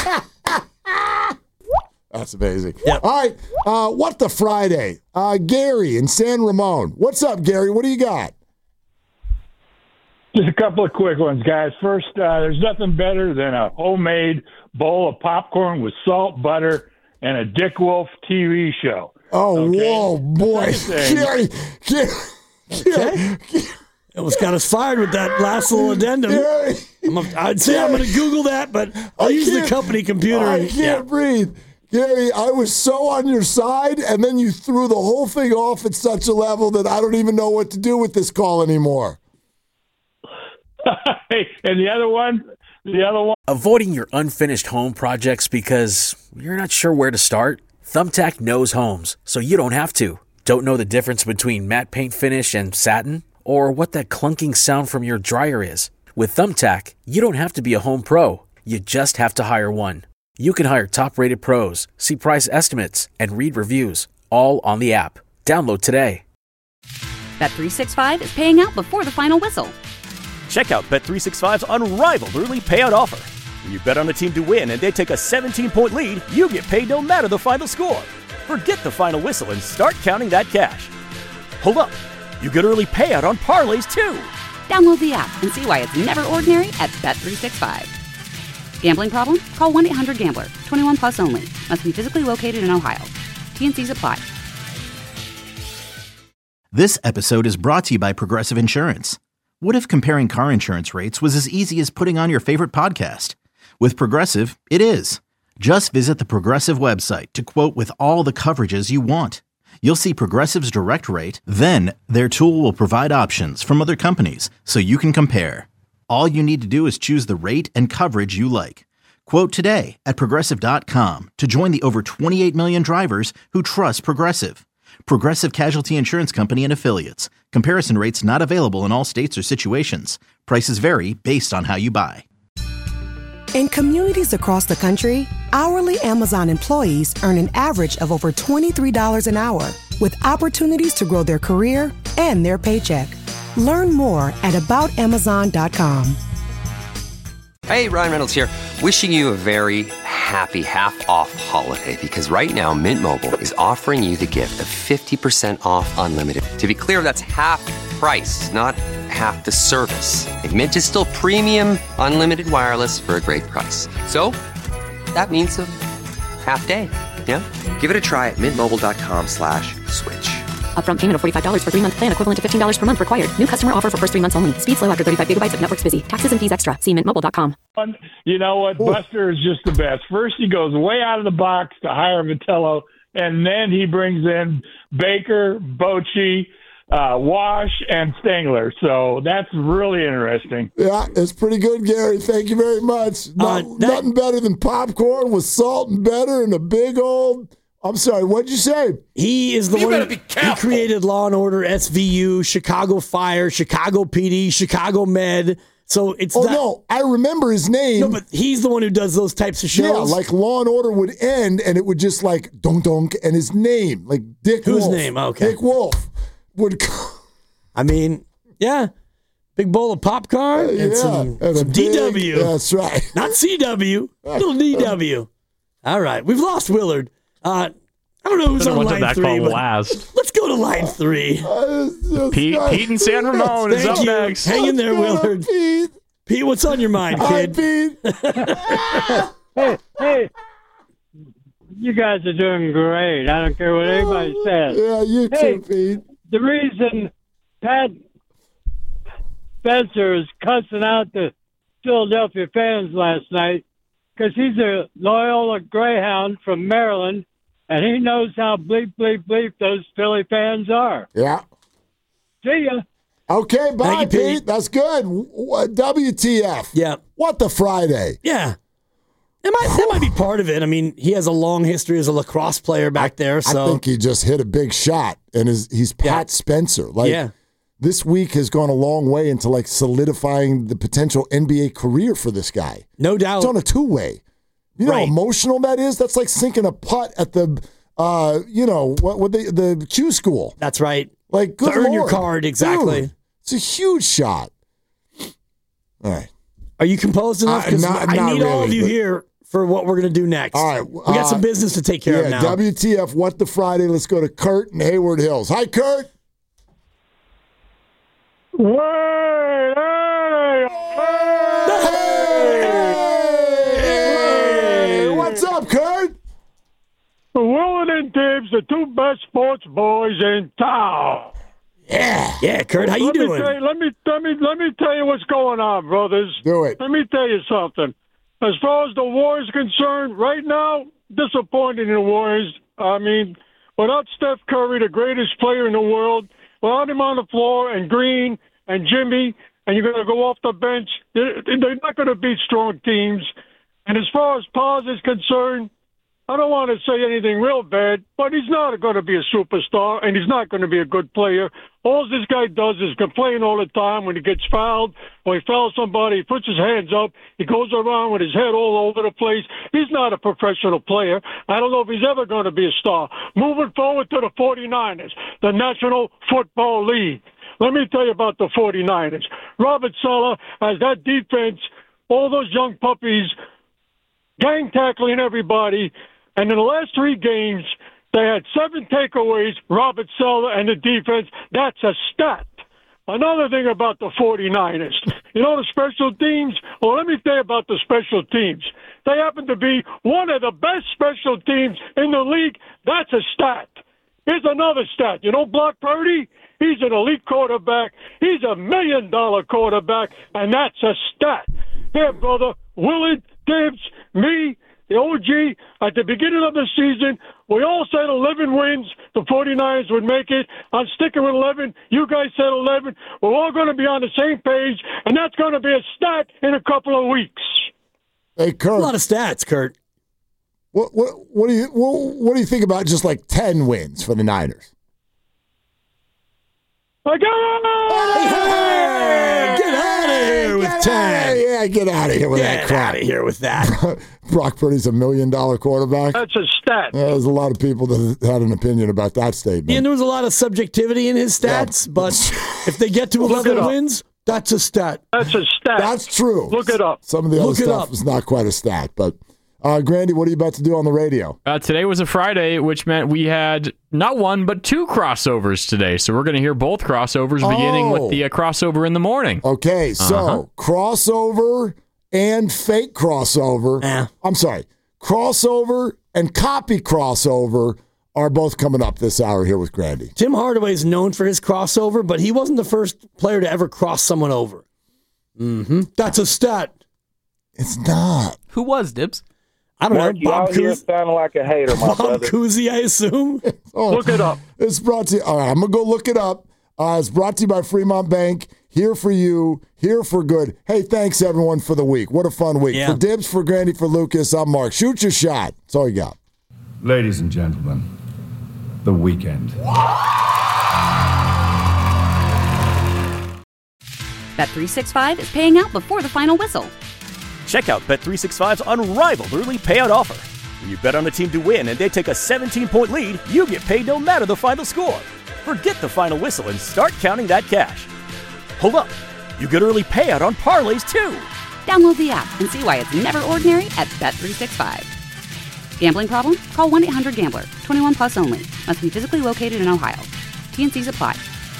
That's amazing. Yep. All right. Uh, what the Friday? Uh, Gary in San Ramon. What's up, Gary? What do you got? Just a couple of quick ones, guys. First, uh, there's nothing better than a homemade bowl of popcorn with salt, butter, and a Dick Wolf T V show. Oh, Okay? whoa, boy. Second thing- Gary, Gary, Gary, Gary. Almost got us fired with that last little addendum. Gary. I'm a, I'd say I'm going to Google that, but I'll I use the can't- company computer. I and- can't yeah. breathe. Gary, I was so on your side, and then you threw the whole thing off at such a level that I don't even know what to do with this call anymore. Hey, and the other one, the other one. Avoiding your unfinished home projects because you're not sure where to start? Thumbtack knows homes, so you don't have to. Don't know the difference between matte paint finish and satin? Or what that clunking sound from your dryer is? With Thumbtack, you don't have to be a home pro. You just have to hire one. You can hire top-rated pros, see price estimates, and read reviews, all on the app. Download today. Bet three sixty-five is paying out before the final whistle. Check out Bet three sixty-five's unrivaled early payout offer. When you bet on a team to win and they take a seventeen-point lead, you get paid no matter the final score. Forget the final whistle and start counting that cash. Hold up. You get early payout on parlays, too. Download the app and see why it's never ordinary at Bet three sixty-five. Gambling problem? Call one eight hundred gambler. twenty-one plus only. Must be physically located in Ohio. T N Cs apply. This episode is brought to you by Progressive Insurance. What if comparing car insurance rates was as easy as putting on your favorite podcast? With Progressive, it is. Just visit the Progressive website to quote with all the coverages you want. You'll see Progressive's direct rate, then their tool will provide options from other companies so you can compare. All you need to do is choose the rate and coverage you like. Quote today at Progressive dot com to join the over twenty-eight million drivers who trust Progressive. Progressive Casualty Insurance Company and Affiliates. Comparison rates not available in all states or situations. Prices vary based on how you buy. In communities across the country, hourly Amazon employees earn an average of over twenty-three dollars an hour, with opportunities to grow their career and their paycheck. Learn more at about amazon dot com. Hey, Ryan Reynolds here. Wishing you a very happy half-off holiday because right now Mint Mobile is offering you the gift of fifty percent off unlimited. To be clear, that's half price, not half the service. And Mint is still premium unlimited wireless for a great price. So that means a half day. Yeah? Give it a try at mintmobile.com slash switch. Upfront payment of forty-five dollars for three-month plan equivalent to fifteen dollars per month required. New customer offer for first three months only. Speed slow after thirty-five gigabytes if network's busy. Taxes and fees extra. See mint mobile dot com. You know what? Buster is just the best. First, he goes way out of the box to hire Vitello, and then he brings in Baker, Bochy, uh, Wash, and Stengler. So that's really interesting. Yeah, it's pretty good, Gary. Thank you very much. Not, uh, that, nothing better than popcorn with salt and butter and a big old... I'm sorry, what'd you say? He is the you one who he created Law and Order, S V U, Chicago Fire, Chicago P D, Chicago Med. So it's Oh, not, no, I remember his name. No, but he's the one who does those types of shows. Yeah, like Law and Order would end, and it would just like dunk dunk, and his name, like Dick Whose Wolf. name? Okay. Dick Wolf would I mean, yeah. Big bowl of popcorn Uh, and yeah, some, and a some big- D W. that's right. Not C W, little D W. All right, we've lost Willard. Uh, I don't know who's Should've on went to line that three. call but last. Let's go to line three. Pete, Pete in San Ramon is Thank up you. next. Hang in there, Willard. Pete. Pete, what's on your mind, kid? hey, hey, you guys are doing great. I don't care what anybody says. Yeah, you hey, too, Pete. The reason Pat Spencer is cussing out the Philadelphia fans last night because he's a Loyola Greyhound from Maryland, and he knows how bleep, bleep, bleep those Philly fans are. Yeah. See ya. Okay, bye, Thank you, Pete. Pete. That's good. W- W T F. Yeah. What the Friday? Yeah. That might, that might be part of it. I mean, he has a long history as a lacrosse player back there. So I think he just hit a big shot, and is he's Pat Yeah. Spencer. Like Yeah. this week has gone a long way into like solidifying the potential N B A career for this guy. No doubt. It's on a two way. You know Right. how emotional that is? That's like sinking a putt at the uh, you know, what what the the Q school. That's right. Like good To earn your Lord. card, exactly. Dude, it's a huge shot. All right. Are you composed enough? Uh, 'Cause not- I not need all of really, you but- here for what we're going to do next. All right. We got uh, some business to take care yeah, of now. W T F, what the Friday? Let's go to Kurt in Hayward Hills. Hi, Kurt. Hey, what's up, Kurt? Willard and Tibbs, the two best sports boys in town. Yeah. Yeah, Kurt, how you let doing? Me tell you, let me let me let me tell you what's going on, brothers. Do it. Let me tell you something. As far as the Warriors concerned, right now, disappointing in the Warriors. I mean, without Steph Curry, the greatest player in the world, without him on the floor, and Green and Jimmy, and you're going to go off the bench, they're, they're not going to beat strong teams. And as far as Paz is concerned, I don't want to say anything real bad, but he's not going to be a superstar, and he's not going to be a good player. All this guy does is complain all the time when he gets fouled, or he fouls somebody, he puts his hands up, he goes around with his head all over the place. He's not a professional player. I don't know if he's ever going to be a star. Moving forward to the 49ers, the National Football League. Let me tell you about the 49ers. Robert Saleh has that defense, all those young puppies, gang tackling everybody. And in the last three games, they had seven takeaways, Robert Saleh and the defense. That's a stat. Another thing about the 49ers, you know the special teams? Well, let me tell you about the special teams. They happen to be one of the best special teams in the league. That's a stat. Here's another stat. You know Brock Purdy? He's an elite quarterback. He's a million-dollar quarterback, and that's a stat. Here, brother, Willard, Tibbs, me, the O G, at the beginning of the season, we all said eleven wins. The 49ers would make it. I'm sticking with eleven. You guys said eleven. We're all going to be on the same page, and that's going to be a stat in a couple of weeks. Hey, Kurt. A lot of stats, Kurt. What what what do you what, what do you think about just like ten wins for the Niners? I got Hey, get out of here with ten. Yeah, get out of here with that Get crap. out of here with that. Brock Purdy's a million dollar quarterback. That's a stat. Yeah, there's a lot of people that had an opinion about that statement. And there was a lot of subjectivity in his stats, Yeah. but if they get to Look it eleven up. wins, that's a stat. That's a stat. That's true. Look it up. Some of the other Look it stuff up. is not quite a stat, but Uh, Grandy, what are you about to do on the radio? Uh, today was a Friday, which meant we had not one, but two crossovers today. So we're going to hear both crossovers, Oh. beginning with the uh, crossover in the morning. Okay, so Uh-huh. crossover and fake crossover. Eh. I'm sorry. Crossover and copy crossover are both coming up this hour here with Grandy. Tim Hardaway is known for his crossover, but he wasn't the first player to ever cross someone over. Mm-hmm. That's a stat. It's not. Who was, Dibs? I don't Mark, know. you Bob out here Cousy. sounding like a hater, my Bob brother. Cousy, I assume. Oh, Look it up. It's brought to you. All right, I'm going to go look it up. Uh, it's brought to you by Fremont Bank. Here for you, here for good. Hey, thanks, everyone, for the week. What a fun week. Yeah. For Dibs, for Grandy, for Lucas, I'm Mark. Shoot your shot. That's all you got. Ladies and gentlemen, the weekend. Bet three sixty-five is paying out before the final whistle. Check out Bet three sixty-five's unrivaled early payout offer. When you bet on a team to win and they take a seventeen-point lead, you get paid no matter the final score. Forget the final whistle and start counting that cash. Hold up. You get early payout on parlays, too. Download the app and see why it's never ordinary at Bet three sixty-five. Gambling problem? Call one eight hundred gambler. twenty-one plus only. Must be physically located in Ohio. T N Cs apply.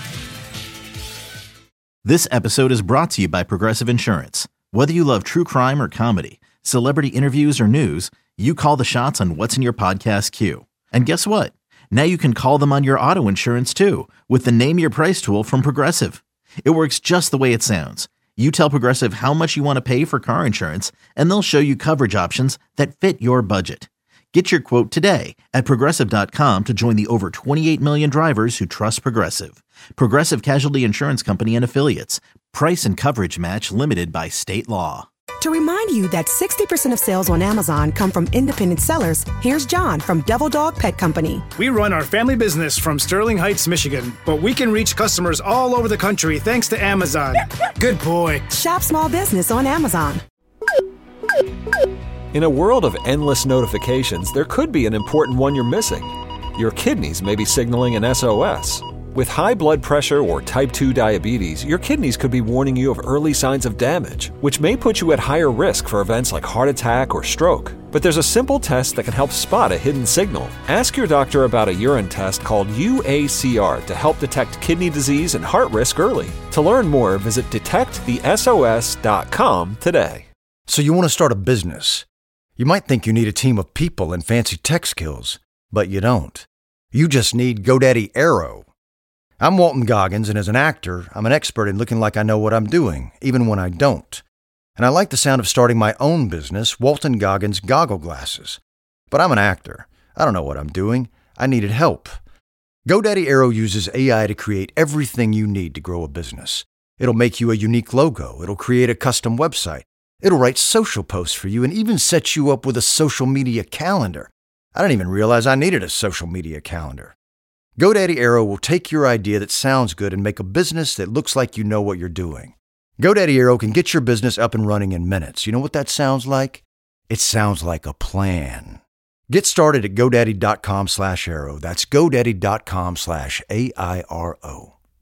This episode is brought to you by Progressive Insurance. Whether you love true crime or comedy, celebrity interviews or news, you call the shots on what's in your podcast queue. And guess what? Now you can call them on your auto insurance too with the Name Your Price tool from Progressive. It works just the way it sounds. You tell Progressive how much you want to pay for car insurance, and they'll show you coverage options that fit your budget. Get your quote today at Progressive dot com to join the over twenty-eight million drivers who trust Progressive. Progressive Casualty Insurance Company and Affiliates. Price and coverage match limited by state law. To remind you that sixty percent of sales on Amazon come from independent sellers, here's John from Devil Dog Pet Company. We run our family business from Sterling Heights, Michigan, but we can reach customers all over the country thanks to Amazon. Good boy. Shop small business on Amazon. In a world of endless notifications, there could be an important one you're missing. Your kidneys may be signaling an S O S. With high blood pressure or type two diabetes, your kidneys could be warning you of early signs of damage, which may put you at higher risk for events like heart attack or stroke. But there's a simple test that can help spot a hidden signal. Ask your doctor about a urine test called U A C R to help detect kidney disease and heart risk early. To learn more, visit detect the S O S dot com today. So you want to start a business. You might think you need a team of people and fancy tech skills, but you don't. You just need GoDaddy Aero. I'm Walton Goggins, and as an actor, I'm an expert in looking like I know what I'm doing, even when I don't. And I like the sound of starting my own business, Walton Goggins Goggle Glasses. But I'm an actor. I don't know what I'm doing. I needed help. GoDaddy Aero uses A I to create everything you need to grow a business. It'll make you a unique logo. It'll create a custom website. It'll write social posts for you and even set you up with a social media calendar. I didn't even realize I needed a social media calendar. GoDaddy Aero will take your idea that sounds good and make a business that looks like you know what you're doing. GoDaddy Aero can get your business up and running in minutes. You know what that sounds like? It sounds like a plan. Get started at GoDaddy dot com slash Aero. That's GoDaddy dot com slash A I R O.